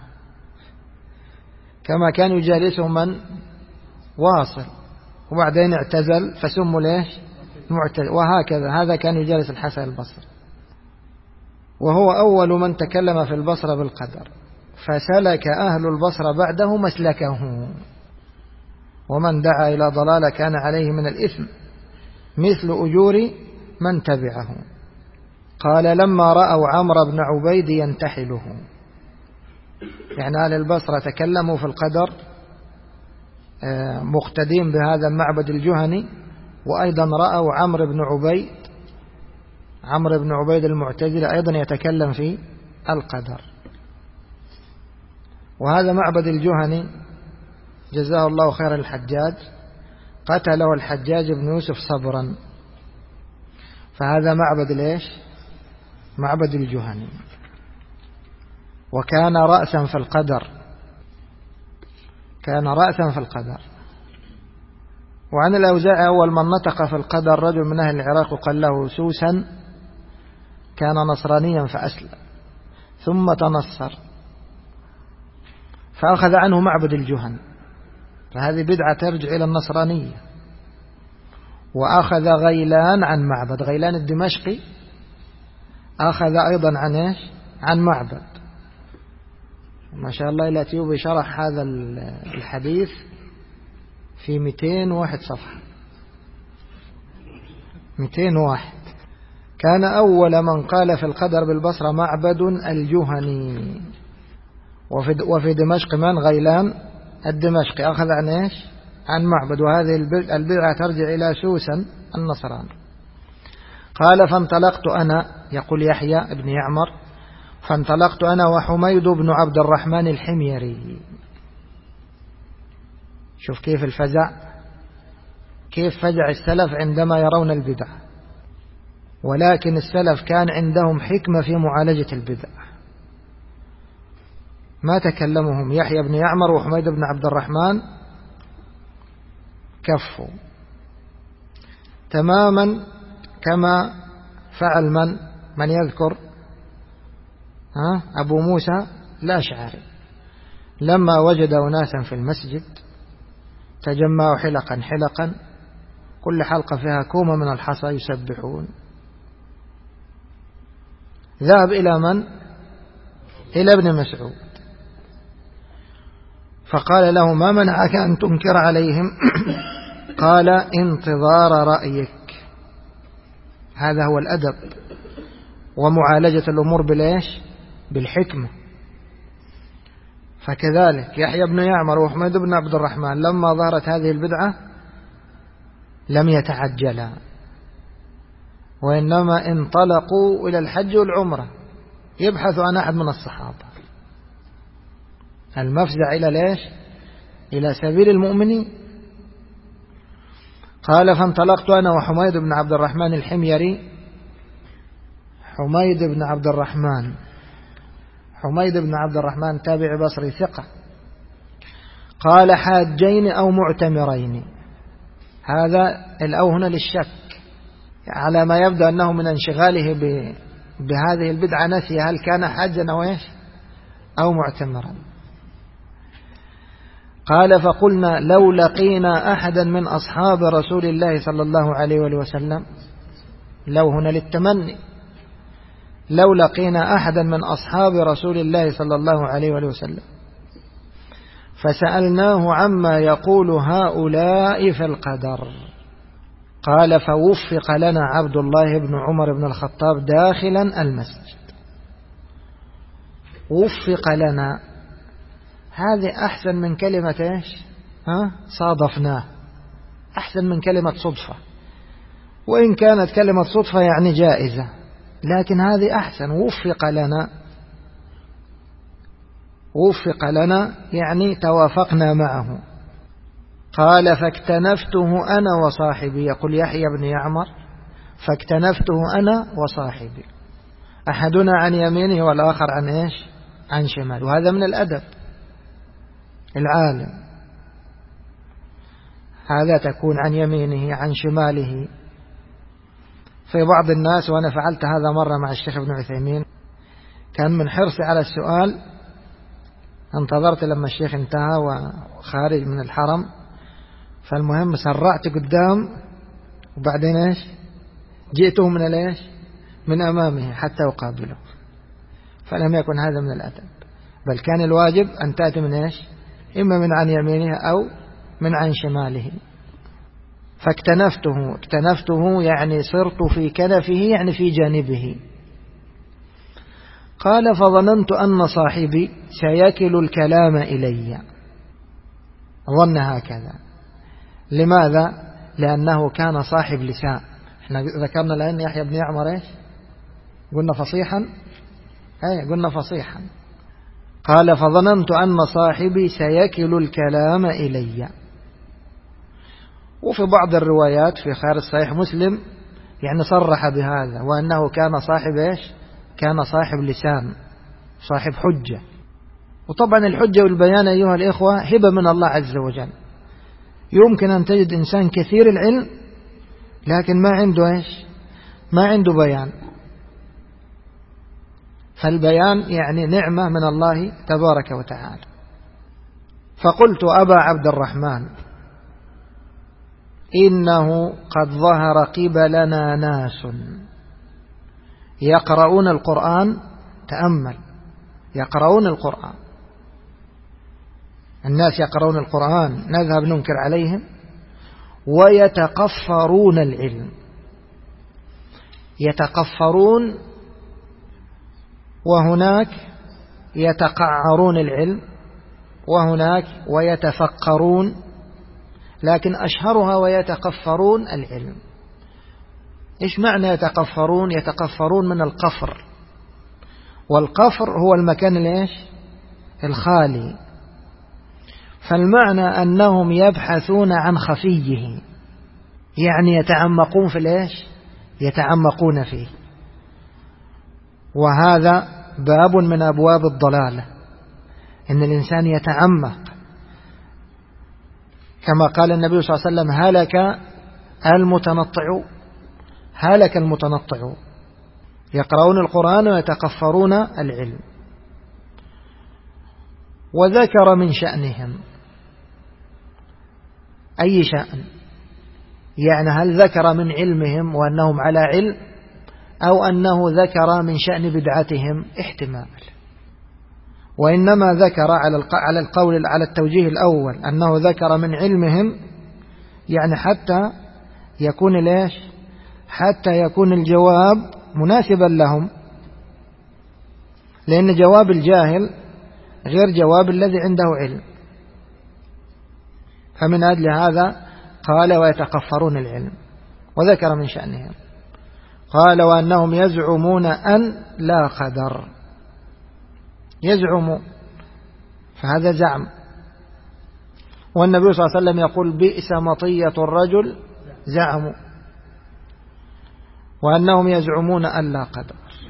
كما كان يجالسه من؟ واصل وبعدين اعتزل فسموا ليش؟ معتزل. وهكذا هذا كان يجالس الحسن البصري. وهو أول من تكلم في البصرة بالقدر. فسلك أهل البصرة بعده مسلكه. ومن دعا إلى ضلالة كان عليه من الإثم مثل أجور من تبعه. قال لما رأوا عمرو بن عبيد ينتحله. يعني أهل البصرة تكلموا في القدر مقتدين بهذا المعبد الجهني. وأيضا رأوا عمرو بن عبيد عمرو بن عبيد المعتزلي أيضا يتكلم في القدر. وهذا معبد الجهني جزاه الله خير الحجاج قتله الحجاج بن يوسف صبرا. فهذا معبد ليش؟ معبد الجهني. وكان رأسا في القدر. كان رأسا في القدر. وعن الأوزاعي أول من نطق في القدر رجل من أهل العراق وقال له سوسا كان نصرانيا فأسلم ثم تنصر فأخذ عنه معبد الجهني. فهذه بدعة ترجع إلى النصرانية. وأخذ غيلان عن معبد. غيلان الدمشقي أخذ أيضا عن إيش؟ عن معبد. ما شاء الله الأتيوبي شرح هذا الحديث في مئتين وواحد صفحة. مئتين وواحد. كان أول من قال في القدر بالبصرة معبد الجهني. وفي وفي دمشق من؟ غيلان الدمشقي أخذ عن إيش؟ عن معبد. وهذه البدعة ترجع إلى سوسن النصراني. قال فانطلقت أنا يقول يحيى بن يعمر فانطلقت أنا وحميد بن عبد الرحمن الحميري. شوف كيف الفزع، كيف فزع السلف عندما يرون البدع. ولكن السلف كان عندهم حكمة في معالجة البدع. ما تكلمهم يحيى بن يعمر وحميد بن عبد الرحمن كفوا تماما كما فعل من من يذكر ها أبو موسى الأشعري لما وجد أناسا في المسجد تجمعوا حلقا حلقا كل حلقة فيها كومة من الحصى يسبحون، ذهب إلى من؟ إلى ابن مسعود فقال له ما منعك أن تنكر عليهم؟ قال انتظار رأيك. هذا هو الأدب ومعالجة الأمور بالإيش؟ بالحكمة. فكذلك يحيى بن يعمر وحميد بن عبد الرحمن لما ظهرت هذه البدعة لم يتعجلا، وإنما انطلقوا إلى الحج والعمرة يبحثوا عن أحد من الصحابة، المفزع إلى ليش؟ إلى سبيل المؤمنين. قال فانطلقت أنا وحميد بن عبد الرحمن الحميري. حميد بن عبد الرحمن حميد بن عبد الرحمن تابع بصري ثقة. قال حاجين أو معتمرين، هذا الأو هنا للشك على ما يبدو أنه من انشغاله بهذه البدعة نسي هل كان حاجا أو إيش أو معتمرا. قال فقلنا لو لقينا أحدا من أصحاب رسول الله صلى الله عليه وآله وسلم، لو هنا للتمني، لو لقينا أحدا من أصحاب رسول الله صلى الله عليه وآله وسلم فسألناه عما يقول هؤلاء في القدر. قال فوفق لنا عبد الله بن عمر بن الخطاب داخلا المسجد. وفق لنا هذه أحسن من كلمة إيش؟ ها؟ صادفناه، أحسن من كلمة صدفة، وإن كانت كلمة صدفة يعني جائزة، لكن هذه أحسن. وفق لنا، وفق لنا يعني توافقنا معه. قال فاكتنفته أنا وصاحبي، يقول يحيى بن يعمر فاكتنفته أنا وصاحبي، أحدنا عن يمينه والآخر عن إيش؟ عن شماله. وهذا من الأدب العالم، هذا تكون عن يمينه عن شماله. في بعض الناس، وأنا فعلت هذا مرة مع الشيخ ابن عثيمين، كان من حرصي على السؤال انتظرت لما الشيخ انتهى وخارج من الحرم، فالمهم سرعت قدام وبعدين ايش جئته من الايش من أمامه حتى أقابله، فلم يكن هذا من الأدب، بل كان الواجب أن تأتي من ايش إما من عن يمينه أو من عن شماله. فاكتنفته، اكتنفته يعني صرت في كنفه يعني في جانبه. قال فظننت أن صاحبي سيكل الكلام إلي، ظن هكذا. لماذا؟ لأنه كان صاحب لسان. احنا ذكرنا لأن يحيى بن يعمر ايش قلنا فصيحا، اي قلنا فصيحا. قال فظننت أن صاحبي سيكل الكلام إلي. وفي بعض الروايات في خارج صحيح مسلم يعني صرح بهذا، وأنه كان صاحب ايش كان صاحب لسان، صاحب حجة. وطبعا الحجة والبيان أيها الإخوة هبة من الله عز وجل. يمكن أن تجد إنسان كثير العلم لكن ما عنده ايش ما عنده بيان، فالبيان يعني نعمة من الله تبارك وتعالى. فقلت أبا عبد الرحمن إنه قد ظهر قبلنا ناس يقرؤون القرآن، تأمل، يقرؤون القرآن، الناس يقرؤون القرآن نذهب ننكر عليهم، ويتقفرون العلم، يتقفرون، وهناك يتقعرون العلم، وهناك ويتفقرون، لكن أشهرها ويتقفرون العلم. إيش معنى يتقفرون؟ يتقفرون من القفر، والقفر هو المكان الإيش الخالي، فالمعنى أنهم يبحثون عن خفيه، يعني يتعمقون في الإيش يتعمقون فيه. وهذا باب من أبواب الضلالة، إن الإنسان يتعمق، كما قال النبي صلى الله عليه وسلم: هلك المتنطع هلك المتنطع يقرؤون القرآن ويتقفرون العلم. وذكر من شأنهم أي شأن؟ يعني هل ذكر من علمهم وأنهم على علم، أو أنه ذكر من شأن بدعتهم؟ احتمال. وإنما ذكر على القول على التوجيه الأول أنه ذكر من علمهم، يعني حتى يكون ليش حتى يكون الجواب مناسبا لهم، لأن جواب الجاهل غير جواب الذي عنده علم. فمن أجل هذا قال: ويتقفرون العلم. وذكر من شأنهم قال: وأنهم يزعمون أن لا قدر. يزعم، فهذا زعم. والنبي صلى الله عليه وسلم يقول: بئس مطية الرجل زعموا. وأنهم يزعمون أن لا قدر،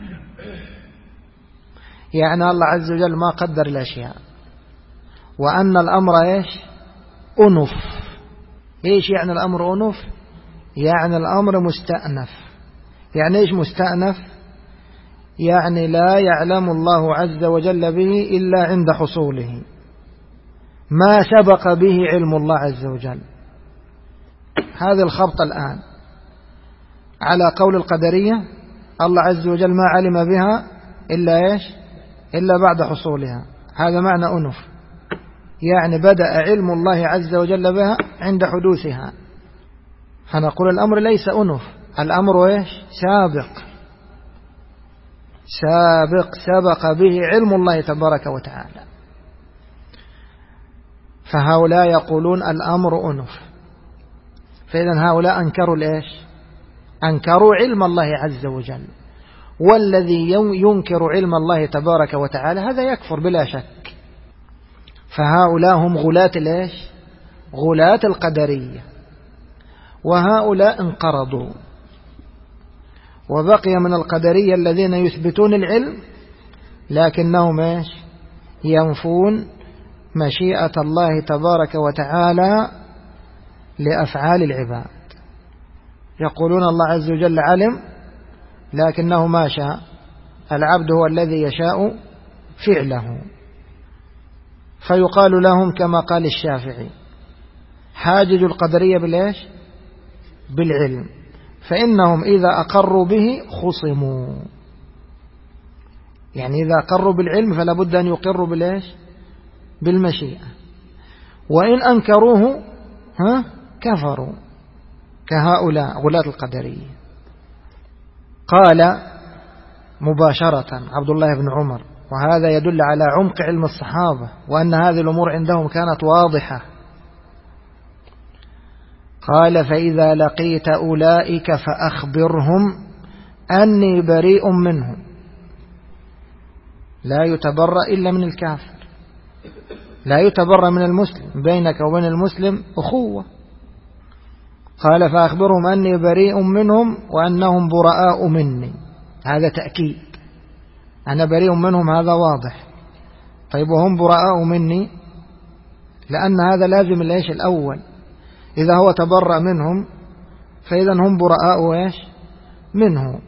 يعني الله عز وجل ما قدر الأشياء، وأن الأمر إيش؟ أنف. إيش يعني الأمر أنف؟ يعني الأمر مستأنف. يعني إيش مستأنف؟ يعني لا يعلم الله عز وجل به إلا عند حصوله، ما سبق به علم الله عز وجل. هذه الخبط الآن على قول القدرية: الله عز وجل ما علم بها إلا إيش؟ إلا بعد حصولها. هذا معنى أنف، يعني بدأ علم الله عز وجل بها عند حدوثها. فنقول الأمر ليس أنف، الأمر إيش؟ سابق سابق سبق به علم الله تبارك وتعالى. فهؤلاء يقولون الأمر أنف. فإذا هؤلاء أنكروا الإيش؟ أنكروا علم الله عز وجل. والذي ينكر علم الله تبارك وتعالى هذا يكفر بلا شك. فهؤلاء هم غلاة الإيش؟ غلاة القدرية. وهؤلاء انقرضوا. وبقي من القدرية الذين يثبتون العلم لكنهم إيش؟ ينفون مشيئة الله تبارك وتعالى لأفعال العباد. يقولون الله عز وجل علم لكنه ما شاء، العبد هو الذي يشاء فعله. فيقال لهم كما قال الشافعي: حاجج القدرية بالإيش؟ بالعلم، فإنهم إذا أقروا به خصموا. يعني إذا أقروا بالعلم فلا بد أن يقروا بالإيش؟ بالمشيئة. وإن أنكروه ها كفروا، كهؤلاء غلاة القدرية. قال مباشرة عبد الله بن عمر، وهذا يدل على عمق علم الصحابة وأن هذه الأمور عندهم كانت واضحة. قال: فإذا لقيت أولئك فأخبرهم أني بريء منهم. لا يتبرأ إلا من الكافر، لا يتبرأ من المسلم، بينك وبين المسلم أخوة. قال: فأخبرهم أني بريء منهم وأنهم براء مني. هذا تأكيد، أنا بريء منهم، هذا واضح. طيب وهم براء مني؟ لأن هذا لازم الإيش الأول، إذا هو تبرأ منهم فإذا هم براء إيش منه.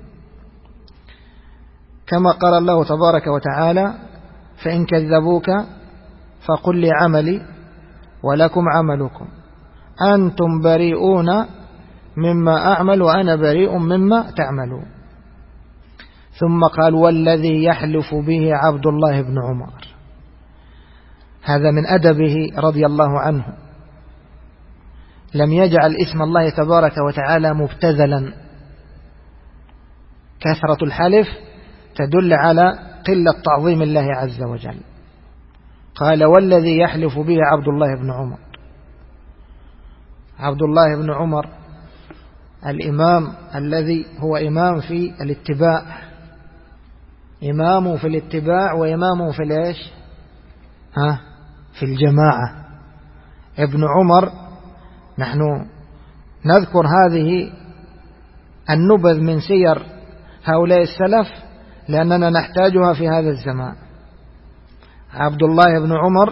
كما قال الله تبارك وتعالى: فإن كذبوك فقل لي عملي ولكم عملكم أنتم بريئون مما أعمل وأنا بريء مما تعملون. ثم قال: والذي يحلف به عبد الله بن عمر. هذا من أدبه رضي الله عنه، لم يجعل اسم الله تبارك وتعالى مبتذلا. كثرة الحلف تدل على قلة تعظيم الله عز وجل. قال: والذي يحلف به عبد الله بن عمر. عبد الله بن عمر الإمام الذي هو إمام في الاتباع، إمام في الاتباع وإمام في الإيش؟ ها في الجماعة. ابن عمر، نحن نذكر هذه النبذ من سير هؤلاء السلف لأننا نحتاجها في هذا الزمان. عبد الله بن عمر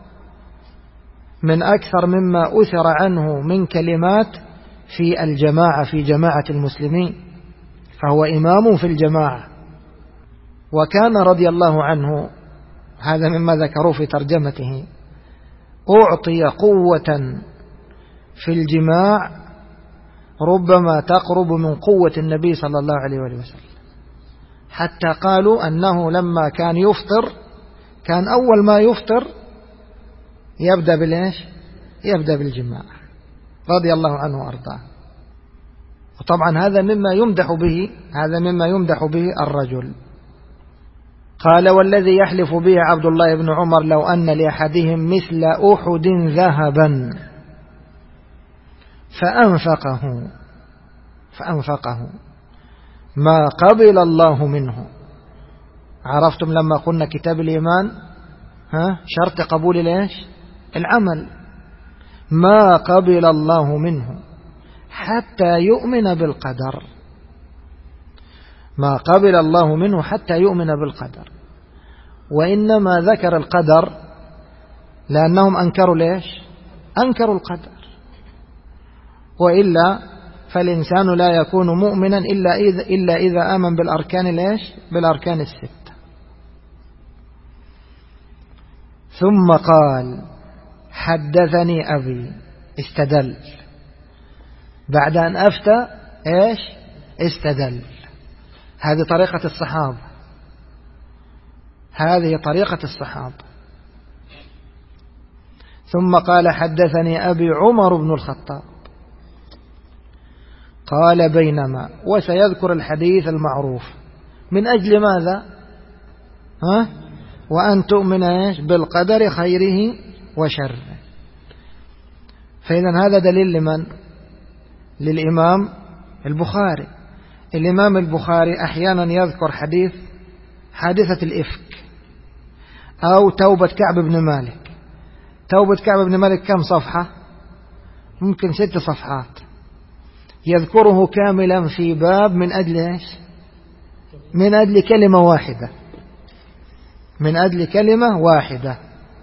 من أكثر مما أثر عنه من كلمات في الجماعة، في جماعة المسلمين، فهو إمام في الجماعة. وكان رضي الله عنه، هذا مما ذكروا في ترجمته، أعطي قوة في الجماع ربما تقرب من قوة النبي صلى الله عليه وسلم، حتى قالوا أنه لما كان يفطر كان أول ما يفطر يبدأ بالإيش؟ يبدأ بالجماع، رضي الله عنه وأرضاه. وطبعا هذا مما يمدح به، هذا مما يمدح به الرجل. قال: والذي يحلف به عبد الله بن عمر لو أن لأحدهم مثل أحد ذهبا فأنفقه فأنفقه ما قبل الله منه. عرفتم لما قلنا كتاب الإيمان ها شرط قبول ليش؟ العمل. ما قبل الله منه حتى يؤمن بالقدر، ما قبل الله منه حتى يؤمن بالقدر. وإنما ذكر القدر لأنهم أنكروا ليش؟ أنكروا القدر، وإلا فالإنسان لا يكون مؤمنا إلا إذا, إلا إذا آمن بالأركان ليش؟ بالأركان الستة. ثم قال: حدثني أبي، استدل بعد أن أفتى إيش؟ استدل. هذه طريقة الصحابة، هذه طريقة الصحابة. ثم قال: حدثني أبي عمر بن الخطاب قال بينما، وسيذكر الحديث المعروف من أجل ماذا؟ ها؟ وأن تؤمن إيش؟ بالقدر خيره وشره. فإذا هذا دليل لمن؟ للإمام البخاري. الإمام البخاري أحيانا يذكر حديث حادثة الإفك أو توبة كعب بن مالك. توبة كعب بن مالك كم صفحة؟ ممكن ست صفحات، يذكره كاملا في باب من أجل إيش؟ من أجل كلمة واحدة، من أجل كلمة واحدة.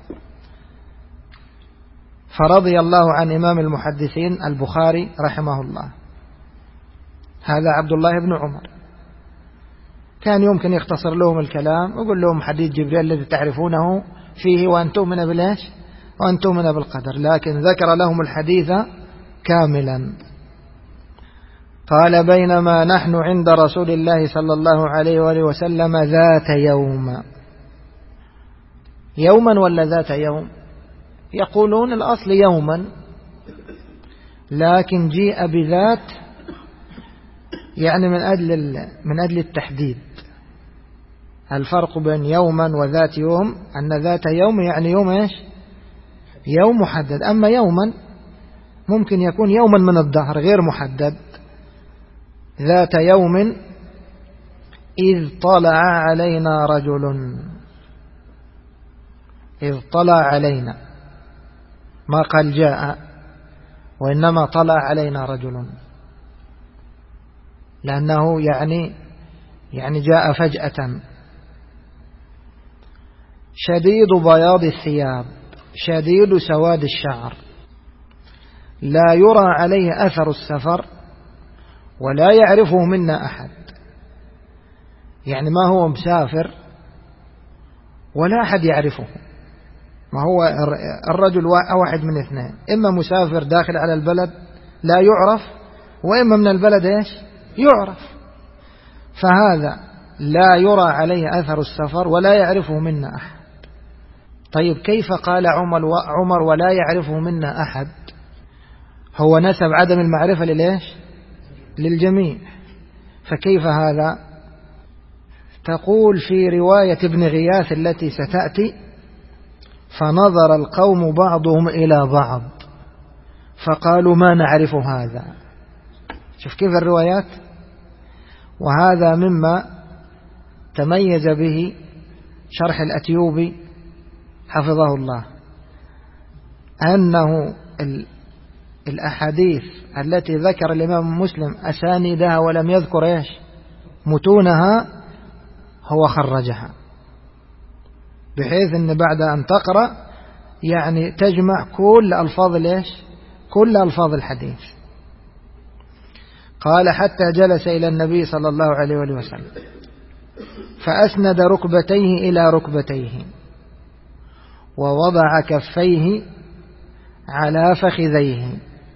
فرضي الله عن إمام المحدثين البخاري رحمه الله. هذا عبد الله بن عمر، كان يمكن يختصر لهم الكلام ويقول لهم حديث جبريل الذي تعرفونه فيه وأن تؤمن بالإيش؟ وأن تؤمن بالقدر، لكن ذكر لهم الحديث كاملا. قال: بينما نحن عند رسول الله صلى الله عليه وآله وسلم ذات يوم. يوما ولا ذات يوم؟ يقولون الأصل يوما، لكن جيء بذات يعني من أجل من أجل التحديد. الفرق بين يوما وذات يوم أن ذات يوم يعني يوم إيش؟ يوم محدد. أما يوما ممكن يكون يوما من الدهر غير محدد. ذات يوم إذ طلع علينا رجل، إذ طلع علينا، ما قال جاء، وإنما طلع علينا رجل، لأنه يعني يعني جاء فجأة. شديد بياض الثياب شديد سواد الشعر، لا يرى عليه أثر السفر ولا يعرفه منا أحد. يعني ما هو مسافر ولا أحد يعرفه. ما هو الرجل واحد من اثنين: إما مسافر داخل على البلد لا يعرف، وإما من البلد إيش؟ يعرف. فهذا لا يرى عليه أثر السفر ولا يعرفه منا أحد. طيب كيف قال عمر عمر ولا يعرفه منا أحد؟ هو نسب عدم المعرفة لليش؟ للجميع. فكيف هذا؟ تقول في رواية ابن غياث التي ستأتي: فنظر القوم بعضهم إلى بعض فقالوا ما نعرف هذا. شوف كيف الروايات. وهذا مما تميز به شرح الأتيوبي حفظه الله، أنه الأحاديث التي ذكر الإمام مسلم أسانيدها ولم يذكر إيش؟ متونها، هو خرجها بحيث أن بعد أن تقرأ يعني تجمع كل ألفاظ ليش كل ألفاظ الحديث. قال حتى جلس إلى النبي صلى الله عليه وسلم فأسند ركبتيه إلى ركبتيه ووضع كفيه على فخذيه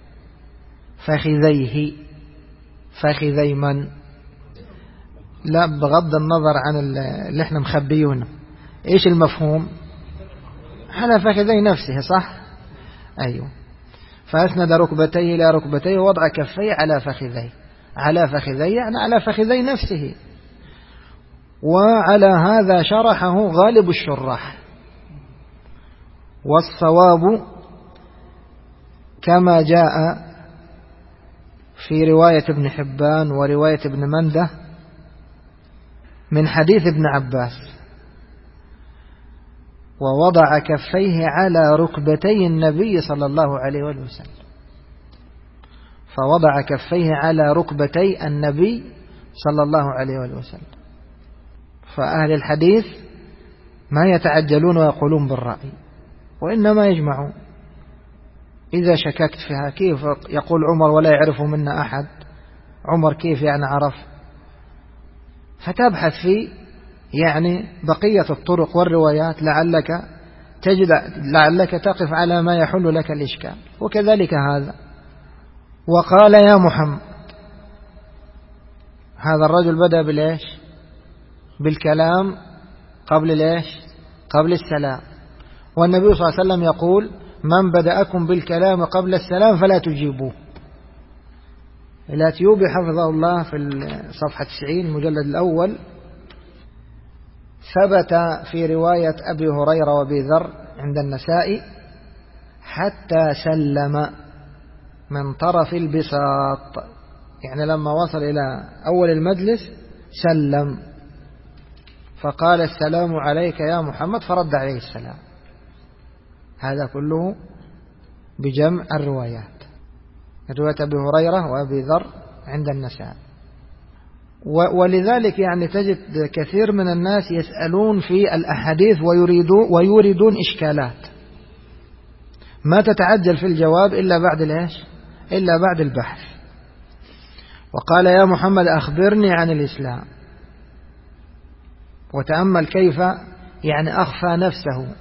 فخذيه فخذي من لا بغض النظر عن اللي احنا مخبيونه، ايش المفهوم؟ على فخذي نفسه، صح؟ ايوه. فأسند ركبتيه إلى ركبتيه ووضع كفيه على فخذيه، على فخذيه يعني على فخذي نفسه. وعلى هذا شرحه غالب الشراح، والصواب كما جاء في رواية ابن حبان ورواية ابن منده من حديث ابن عباس: ووضع كفيه على ركبتي النبي صلى الله عليه وسلم. فوضع كفيه على ركبتي النبي صلى الله عليه وسلم. فأهل الحديث ما يتعجلون ويقولون بالرأي، وإنما يجمعون. إذا شككت فيها كيف يقول عمر ولا يعرف منا أحد؟ عمر كيف يعني عرف؟ فتبحث في يعني بقية الطرق والروايات لعلك تجد لعلك تقف على ما يحل لك الإشكال. وكذلك هذا. وقال يا محمد، هذا الرجل بدأ بالإيش؟ بالكلام قبل الإيش؟ قبل السلام. والنبي صلى الله عليه وسلم يقول: من بدأكم بالكلام قبل السلام فلا تجيبوه. الأتيوبي حفظه الله في صفحة تسعين المجلد الأول ثبت في رواية أبي هريرة وأبي ذر عند النسائي: حتى سلم من طرف البساط، يعني لما وصل إلى أول المجلس سلم فقال: السلام عليك يا محمد، فرد عليه السلام. هذا كله بجمع الروايات، رواية أبي هريرة وأبي ذر عند النسائي. ولذلك يعني تجد كثير من الناس يسألون في الأحاديث ويريدون, ويوردون إشكالات، ما تتعجل في الجواب إلا بعد الإيش؟ إلا بعد البحث. وقال: يا محمد أخبرني عن الإسلام. وتأمل كيف يعني أخفى نفسه.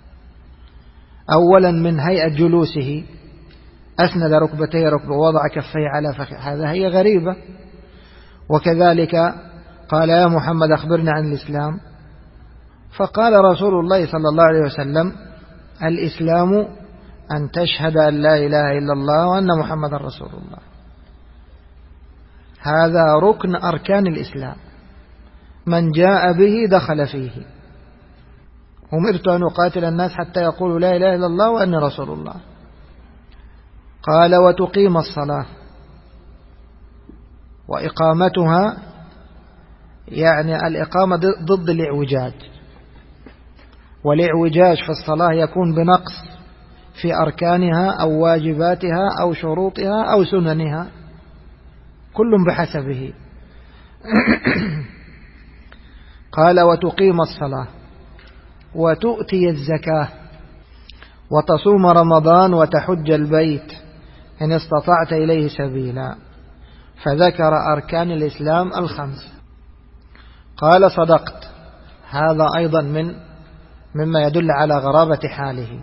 أولا من هيئة جلوسه أسند ركبتيه ركبه ووضع كفيه على فخذه، هذا هي غريبة. وكذلك قال: يا محمد أخبرني عن الإسلام. فقال رسول الله صلى الله عليه وسلم: الإسلام أن تشهد أن لا إله إلا الله وأن محمد رسول الله. هذا ركن أركان الإسلام، من جاء به دخل فيه. أمرت أن أقاتل الناس حتى يقولوا لا إله إلا الله وأني رسول الله. قال: وتقيم الصلاة. وإقامتها يعني الإقامة ضد الإعوجاج، والإعوجاج في الصلاة يكون بنقص في أركانها أو واجباتها أو شروطها أو سننها، كل بحسبه. قال: وتقيم الصلاة وتؤتي الزكاة وتصوم رمضان وتحج البيت إن استطعت إليه سبيلا. فذكر أركان الإسلام الخمس. قال: صدقت. هذا أيضا من مما يدل على غرابة حاله.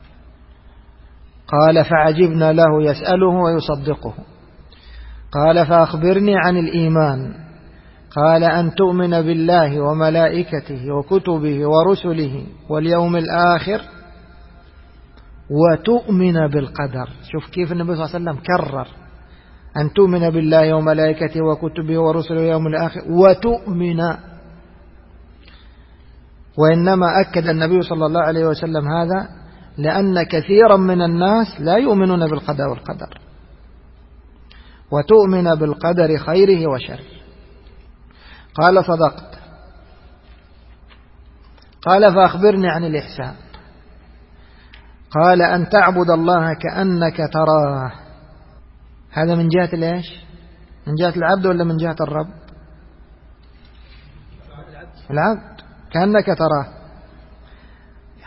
قال: فعجبنا له يسأله ويصدقه. قال: فأخبرني عن الإيمان. قال: أن تؤمن بالله وملائكته وكتبه ورسله واليوم الآخر وتؤمن بالقدر. شوف كيف النبي صلى الله عليه وسلم كرر: أن تؤمن بالله وملائكته وكتبه ورسله واليوم الآخر وتؤمن. وإنما أكد النبي صلى الله عليه وسلم هذا لأن كثيرا من الناس لا يؤمنون بالقضاء والقدر. وتؤمن بالقدر خيره وشره. قال: صدقت. قال: فأخبرني عن الإحسان. قال: أن تعبد الله كأنك تراه. هذا من جهة الإيش؟ من جهة العبد ولا من جهة الرب؟ العبد، كأنك تراه.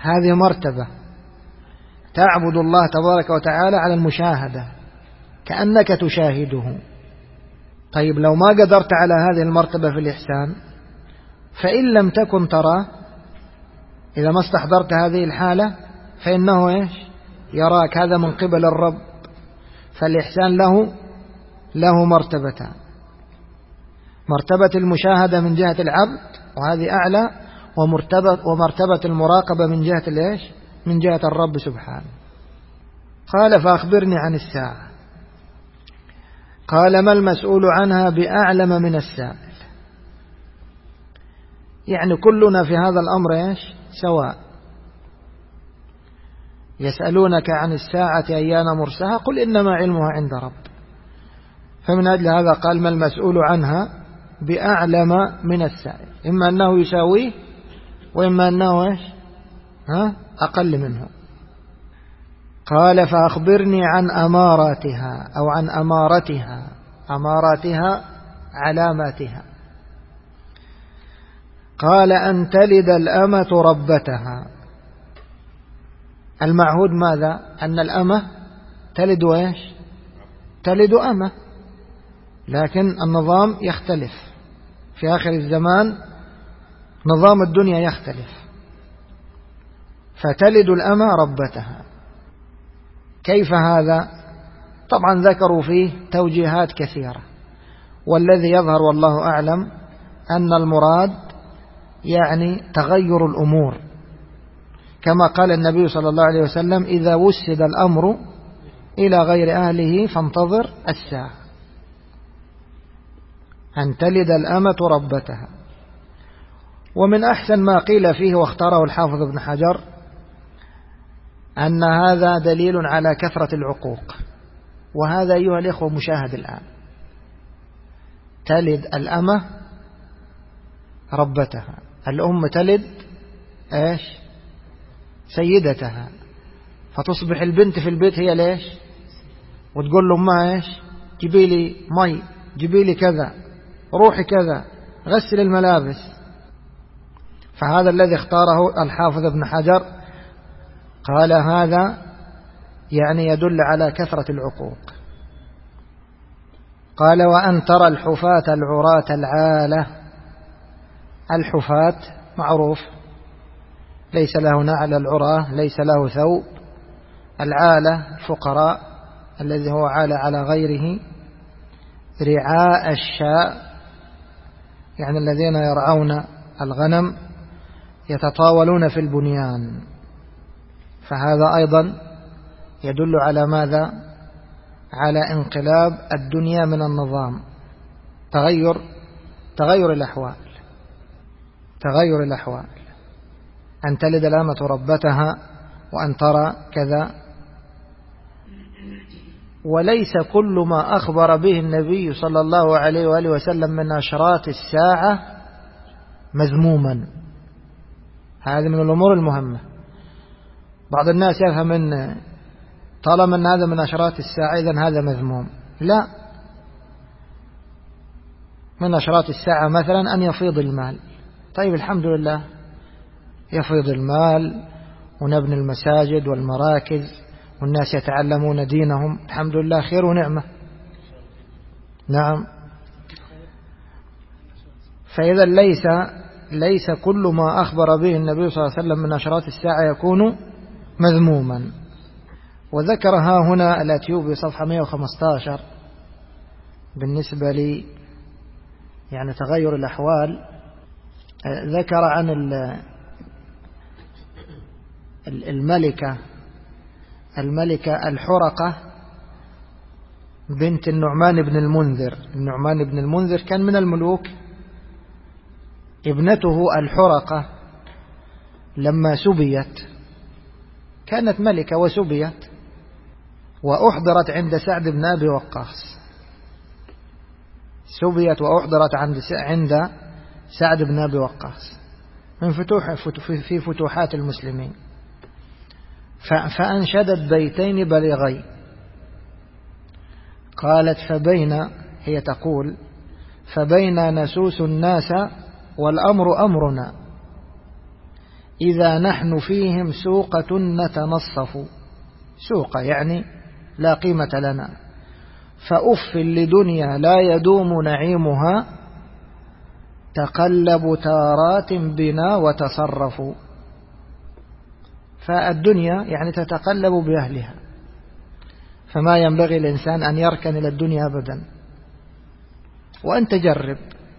هذه مرتبة، تعبد الله تبارك وتعالى على المشاهدة كأنك تشاهده. طيب لو ما قدرت على هذه المرتبة في الإحسان، فإن لم تكن تراه، إذا ما استحضرت هذه الحالة فإنه إيش؟ يراك، هذا من قبل الرب. فالإحسان له له مرتبتان: مرتبة المشاهدة من جهة العبد وهذه أعلى، ومرتبة ومرتبة المراقبة من جهة الإيش؟ من جهة الرب سبحانه. قال: فأخبرني عن الساعة. قال: ما المسؤول عنها بأعلم من السائل. يعني كلنا في هذا الأمر إيش؟ سواء. يسألونك عن الساعة أيان مرساها قل إنما علمها عند رب. فمن أجل هذا قال: ما المسؤول عنها بأعلم من السائل، إما أنه يساويه وإما أنه إيش؟ ها؟ أقل منه. قال: فأخبرني عن أماراتها أو عن أمارتها. أماراتها علاماتها. قال: أن تلد الأمة ربتها. المعهود ماذا؟ أن الأمة تلد إيش؟ تلد أمة، لكن النظام يختلف في آخر الزمان، نظام الدنيا يختلف، فتلد الأمة ربتها. كيف هذا؟ طبعا ذكروا فيه توجيهات كثيرة، والذي يظهر والله أعلم أن المراد يعني تغير الأمور، كما قال النبي صلى الله عليه وسلم: إذا وسد الأمر إلى غير أهله فانتظر الساعة. أن تلد الأمة ربتها. ومن أحسن ما قيل فيه واختاره الحافظ ابن حجر أن هذا دليل على كثرة العقوق، وهذا أيها الإخوة مشاهد الآن. تلد الأمة ربتها، الأم تلد إيش؟ سيدتها، فتصبح البنت في البيت هي ليش؟ وتقول له ما إيش؟ جيبي لي مي، جيبي لي كذا، روحي كذا، غسل الملابس. فهذا الذي اختاره الحافظ ابن حجر، قال هذا يعني يدل على كثرة العقوق. قال: وأن ترى الحفاة العراة العالة. الحفاة معروف، ليس له نعل، العراه ليس له ثوب، العالة الفقراء الذي هو عال على غيره، رعاء الشاء يعني الذين يرعون الغنم، يتطاولون في البنيان. فهذا أيضا يدل على ماذا؟ على انقلاب الدنيا من النظام، تغير تغير الأحوال تغير الأحوال أن تلد الأمة ربتها وأن ترى كذا. وليس كل ما أخبر به النبي صلى الله عليه وآله وسلم من أشراط الساعة مذموما. هذه من الأمور المهمة. بعض الناس يفهم أن طالما أن هذا من أشراط الساعة إذن هذا مذموم. لا، من أشراط الساعة مثلا أن يفيض المال. طيب الحمد لله، يفيض المال ونبني المساجد والمراكز والناس يتعلمون دينهم، الحمد لله خير ونعمة. نعم. فإذا ليس ليس كل ما أخبر به النبي صلى الله عليه وسلم من أشراط الساعة يكون مذموما. وذكرها هنا الأتيوبي صفحة مئة وخمسة عشر بالنسبة لي يعني تغير الأحوال. ذكر عن الملكة الملكة الحرقة بنت النعمان بن المنذر. النعمان بن المنذر كان من الملوك. ابنته الحرقة لما سبيت، كانت ملكة وسبيت، وأحضرت عند سعد بن أبي وقاص. سبيت وأحضرت عند عند سعد بن أبي وقاص من فتوح في فتوحات المسلمين. فأنشدت بيتين بليغين. قالت: فبين هي تقول فبين نسوس الناس والأمر أمرنا، إذا نحن فيهم سوقة نتنصف، سوقة يعني لا قيمة لنا، فأف لدنيا لا يدوم نعيمها، تقلب تارات بنا وتصرفوا. فالدنيا يعني تتقلب بأهلها، فما ينبغي الإنسان أن يركن إلى الدنيا أبدا، وأن تجرب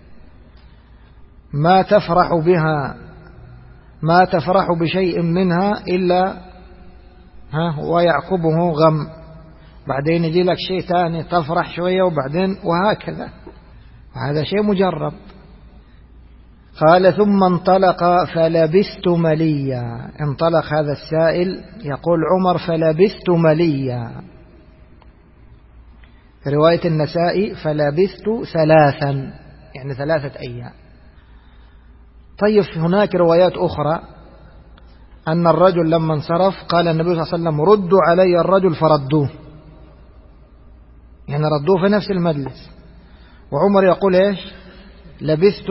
ما تفرح بها، ما تفرح بشيء منها إلا ها ويعقبه غم، بعدين يجي لك شيء ثاني تفرح شوية وبعدين وهكذا، وهذا شيء مجرب. قال ثم انطلق فلبثت مليا، انطلق هذا السائل يقول عمر فلبثت مليا، في رواية النسائي فلبثت ثلاثا يعني ثلاثة أيام. طيب هناك روايات أخرى أن الرجل لما انصرف قال النبي صلى الله عليه وسلم ردوا علي الرجل فردوه، يعني ردوه في نفس المجلس. وعمر يقول إيش لبثت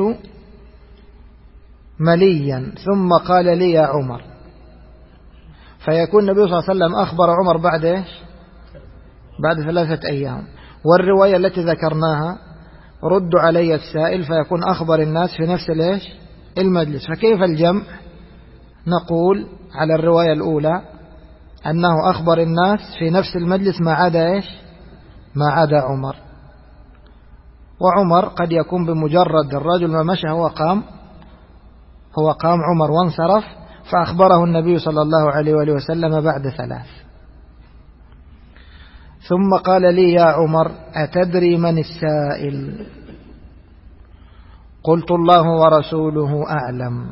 مليا ثم قال لي يا عمر، فيكون النبي صلى الله عليه وسلم أخبر عمر بعد إيش بعد ثلاثة أيام. والرواية التي ذكرناها ردوا علي السائل فيكون أخبر الناس في نفس الإيش المجلس. فكيف الجمع؟ نقول على الرواية الأولى أنه أخبر الناس في نفس المجلس ما عدا إيش ما عدا عمر. وعمر قد يكون بمجرد الرجل ما مشى هو قام هو قام عمر وانصرف، فأخبره النبي صلى الله عليه وآله وسلم بعد ثلاث. ثم قال لي يا عمر أتدري من السائل؟ قلت الله ورسوله أعلم.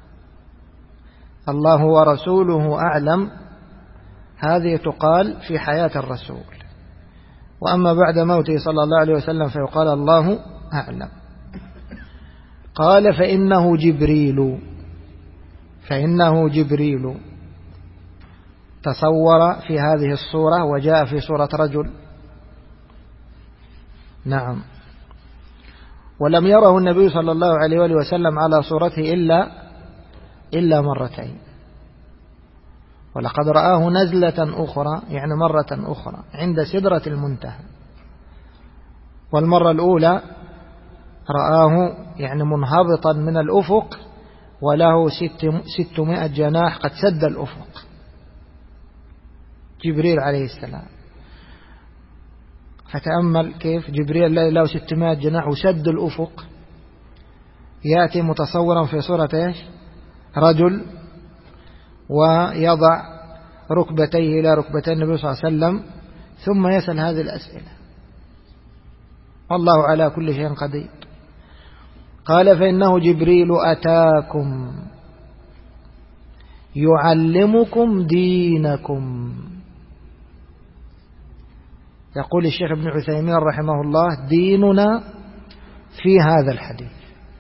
الله ورسوله أعلم هذه تقال في حياة الرسول، وأما بعد موته صلى الله عليه وسلم فيقال الله أعلم. قال فإنه جبريل فإنه جبريل تصور في هذه الصورة وجاء في صورة رجل. نعم. ولم يره النبي صلى الله عليه وآله وسلم على صورته إلا إلا مرتين، ولقد رآه نزلة أخرى يعني مرة أخرى عند سدرة المنتهى. والمرة الأولى رآه يعني منهبطا من الأفق وله ستمائة جناح قد سد الأفق، جبريل عليه السلام. فتأمل كيف جبريل له ستمائة جناح وسد الأفق، يأتي متصورا في صورة إيش رجل، ويضع ركبتيه إلى ركبتي النبي صلى الله عليه وسلم ثم يسأل هذه الأسئلة، والله على كل شيء قدير. قال فإنه جبريل أتاكم يعلمكم دينكم. يقول الشيخ ابن عثيمين رحمه الله ديننا في هذا الحديث،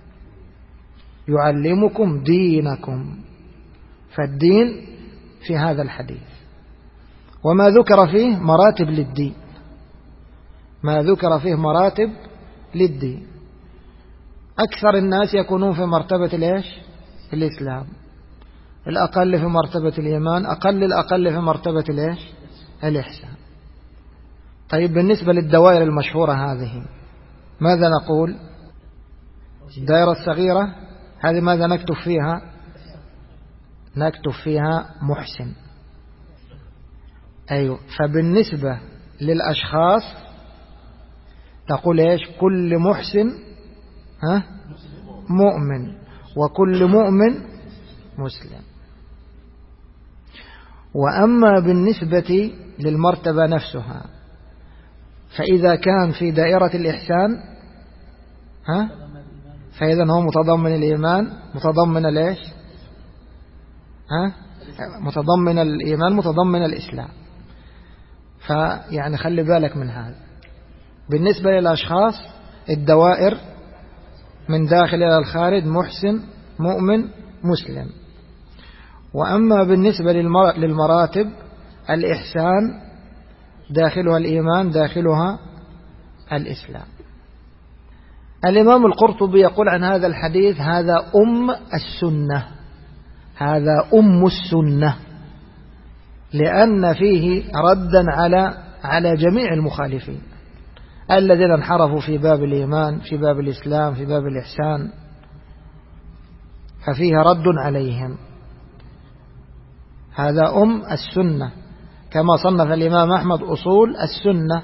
يعلمكم دينكم، فالدين في هذا الحديث. وما ذكر فيه مراتب للدين، ما ذكر فيه مراتب للدين. أكثر الناس يكونون في مرتبة الإيش الإسلام، الأقل في مرتبة الإيمان، أقل الأقل في مرتبة الإيش الإحسان. طيب بالنسبة للدوائر المشهورة هذه ماذا نقول؟ الدائرة الصغيرة هذه ماذا نكتب فيها؟ نكتب فيها محسن. أيوة. فبالنسبة للأشخاص تقول إيش؟ كل محسن ها مؤمن، وكل مؤمن مسلم. وأما بالنسبة للمرتبة نفسها فإذا كان في دائرة الإحسان ها فإذا هو متضمن الإيمان متضمن الإيش ها متضمن الإيمان متضمن الإسلام. فيعني خلي بالك من هذا. بالنسبة للأشخاص الدوائر من داخل إلى الخارج محسن مؤمن مسلم. وأما بالنسبة للمراتب الإحسان داخلها الإيمان داخلها الإسلام. الإمام القرطبي يقول عن هذا الحديث هذا أم السنة، هذا أم السنة، لأن فيه ردا على على جميع المخالفين الذين انحرفوا في باب الإيمان، في باب الإسلام، في باب الإحسان، ففيه رد عليهم. هذا أم السنة، كما صنف الإمام أحمد أصول السنة.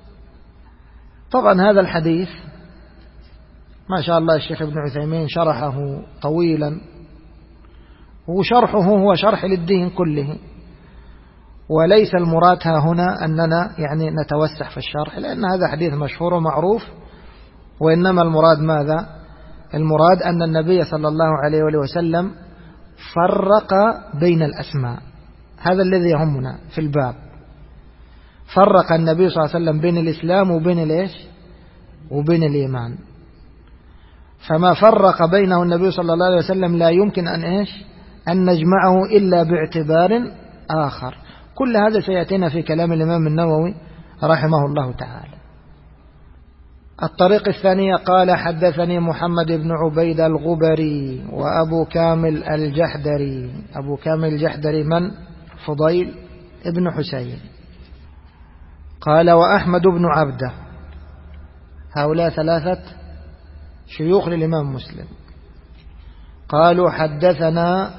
طبعا هذا الحديث ما شاء الله الشيخ ابن عثيمين شرحه طويلا، وشرحه هو شرح للدين كله، وليس المراد ها هنا أننا يعني نتوسع في الشرح، لأن هذا حديث مشهور ومعروف، وإنما المراد ماذا؟ المراد أن النبي صلى الله عليه وآله وسلم فرق بين الأسماء، هذا الذي يهمنا في الباب. فرق النبي صلى الله عليه وسلم بين الإسلام وبين الإيش؟ وبين الإيمان. فما فرق بينه النبي صلى الله عليه وسلم لا يمكن أن إيش؟ أن نجمعه إلا باعتبار آخر. كل هذا سيأتينا في كلام الإمام النووي رحمه الله تعالى. الطريق الثانية قال حدثني محمد بن عبيد الغبري وأبو كامل الجحدري. أبو كامل الجحدري من؟ فضيل ابن حسين. قال وأحمد بن عبده. هؤلاء ثلاثة شيوخ للإمام مسلم. قالوا حدثنا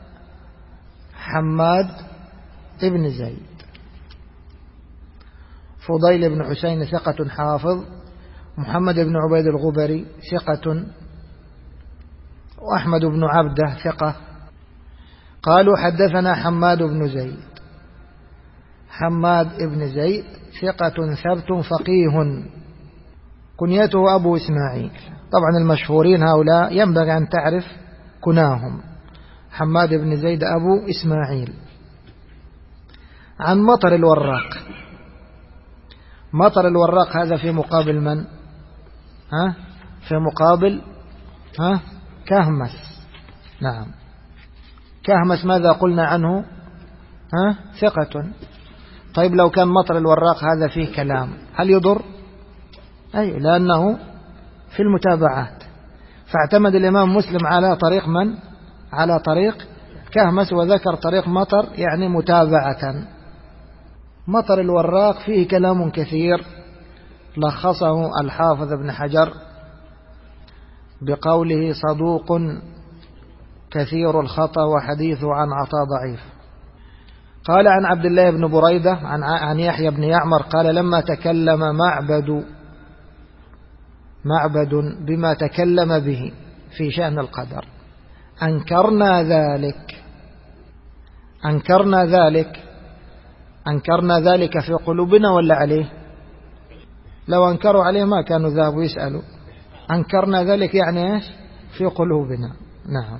حماد ابن زيد. فضيل بن حسين ثقة حافظ، محمد بن عبيد الغبري ثقة، وأحمد بن عبده ثقة. قالوا حدثنا حماد بن زيد. حماد بن زيد ثقة ثبت فقيه، كنيته أبو إسماعيل. طبعا المشهورين هؤلاء ينبغي أن تعرف كناهم. حماد بن زيد أبو إسماعيل. عن مطر الوراق. مطر الوراق هذا في مقابل من؟ ها؟ في مقابل ها؟ كهمس. نعم، كهمس ماذا قلنا عنه؟ ها؟ ثقة. طيب لو كان مطر الوراق هذا فيه كلام هل يضر؟ أي، لأنه في المتابعات، فاعتمد الإمام مسلم على طريق من؟ على طريق كهمس، وذكر طريق مطر يعني متابعة. مطر الوراق فيه كلام كثير لخصه الحافظ ابن حجر بقوله صدوق كثير الخطأ وحديثه عن عطاء ضعيف. قال عن عبد الله بن بريدة عن عن يحيى بن يعمر قال لما تكلم معبد معبد بما تكلم به في شأن القدر أنكرنا ذلك أنكرنا ذلك أنكرنا ذلك في قلوبنا ولا عليه؟ لو أنكروا عليه ما كانوا ذهبوا يسألوا. أنكرنا ذلك يعني إيش؟ في قلوبنا. نعم.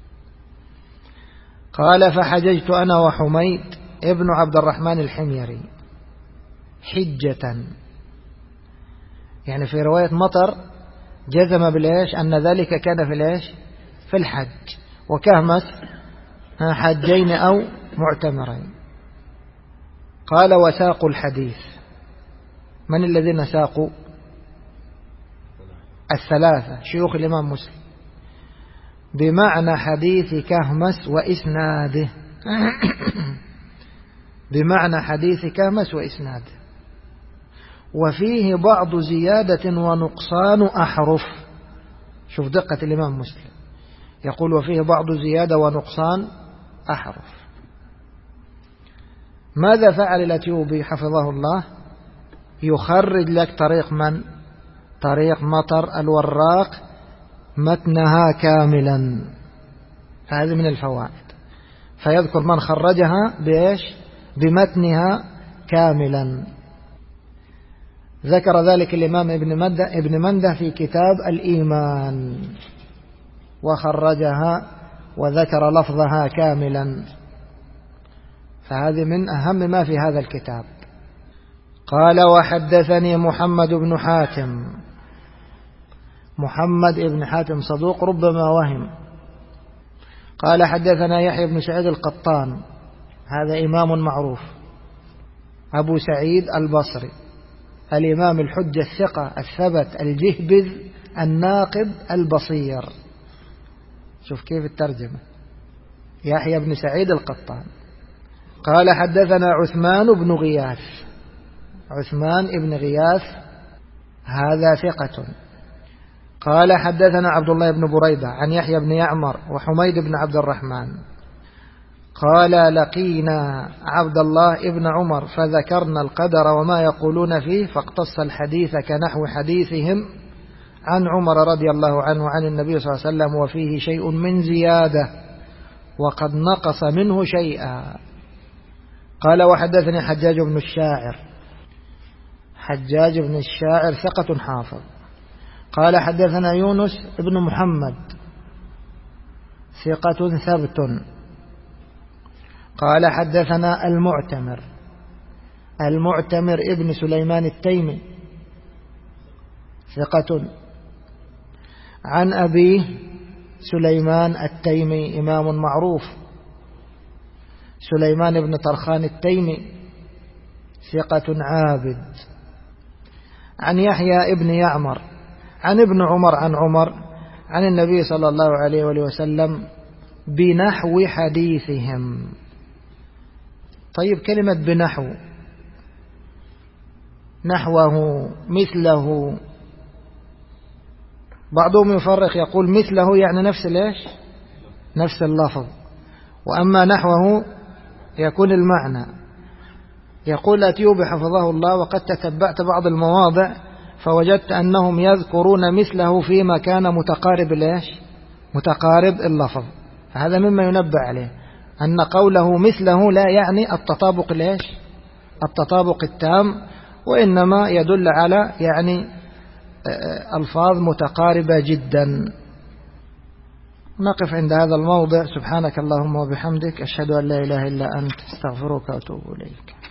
قال فحججت أنا وحميد ابن عبد الرحمن الحميري حجة، يعني في رواية مطر جزم بالإيش؟ أن ذلك كان في الإيش؟ في الحج. وكهمس حجين أو معتمرين. قال وساقوا الحديث. من الذين ساقوا؟ الثلاثة شيوخ الإمام مسلم، بمعنى حديث كهمس وإسناده بمعنى حديث كهمس وإسناده. وفيه بعض زيادة ونقصان أحرف. شوف دقة الإمام مسلم، يقول وفيه بعض زيادة ونقصان أحرف. ماذا فعل الأتيوبي حفظه الله؟ يخرج لك طريق من؟ طريق مطر الوراق متنها كاملا. هذه من الفوائد. فيذكر من خرجها بإيش؟ بمتنها كاملا. ذكر ذلك الإمام ابن منده, ابن منده في كتاب الإيمان، وخرجها وذكر لفظها كاملا. فهذه من أهم ما في هذا الكتاب. قال وحدثني محمد بن حاتم. محمد بن حاتم صدوق ربما وهم. قال حدثنا يحيى بن سعيد القطان، هذا إمام معروف، أبو سعيد البصري، الإمام الحجة الثقة الثبت الجهبذ الناقد البصير. شوف كيف الترجمة، يحيى بن سعيد القطان. قال حدثنا عثمان بن غياث. عثمان بن غياث هذا ثقة. قال حدثنا عبد الله بن بريدة عن يحيى بن يعمر وحميد بن عبد الرحمن قال لقينا عبد الله بن عمر فذكرنا القدر وما يقولون فيه فاقتص الحديث كنحو حديثهم عن عمر رضي الله عنه عن النبي صلى الله عليه وسلم وفيه شيء من زيادة وقد نقص منه شيئا. قال وحدثني حجاج بن الشاعر. حجاج بن الشاعر ثقة حافظ. قال حدثنا يونس بن محمد ثقة ثبت. قال حدثنا المعتمر. المعتمر ابن سليمان التيمي ثقة عن أبيه سليمان التيمي إمام معروف سليمان بن طرخان التيمي ثقة عابد. عن يحيى ابن يعمر عن ابن عمر عن عمر عن النبي صلى الله عليه وآله وسلم بنحو حديثهم. طيب كلمة بنحو، نحوه مثله، بعضهم يفرق يقول مثله يعني نفس ليش نفس اللفظ، وأما نحوه يكون المعنى. يقول أتيوب حفظه الله وقد تتبعت بعض المواضع فوجدت أنهم يذكرون مثله فيما كان متقارب ليش متقارب اللفظ، فهذا مما ينبه عليه أن قوله مثله لا يعني التطابق ليش التطابق التام، وإنما يدل على يعني ألفاظ متقاربة جدا. نقف عند هذا الموضع. سبحانك اللهم وبحمدك أشهد أن لا إله إلا أنت استغفرك وأتوب إليك.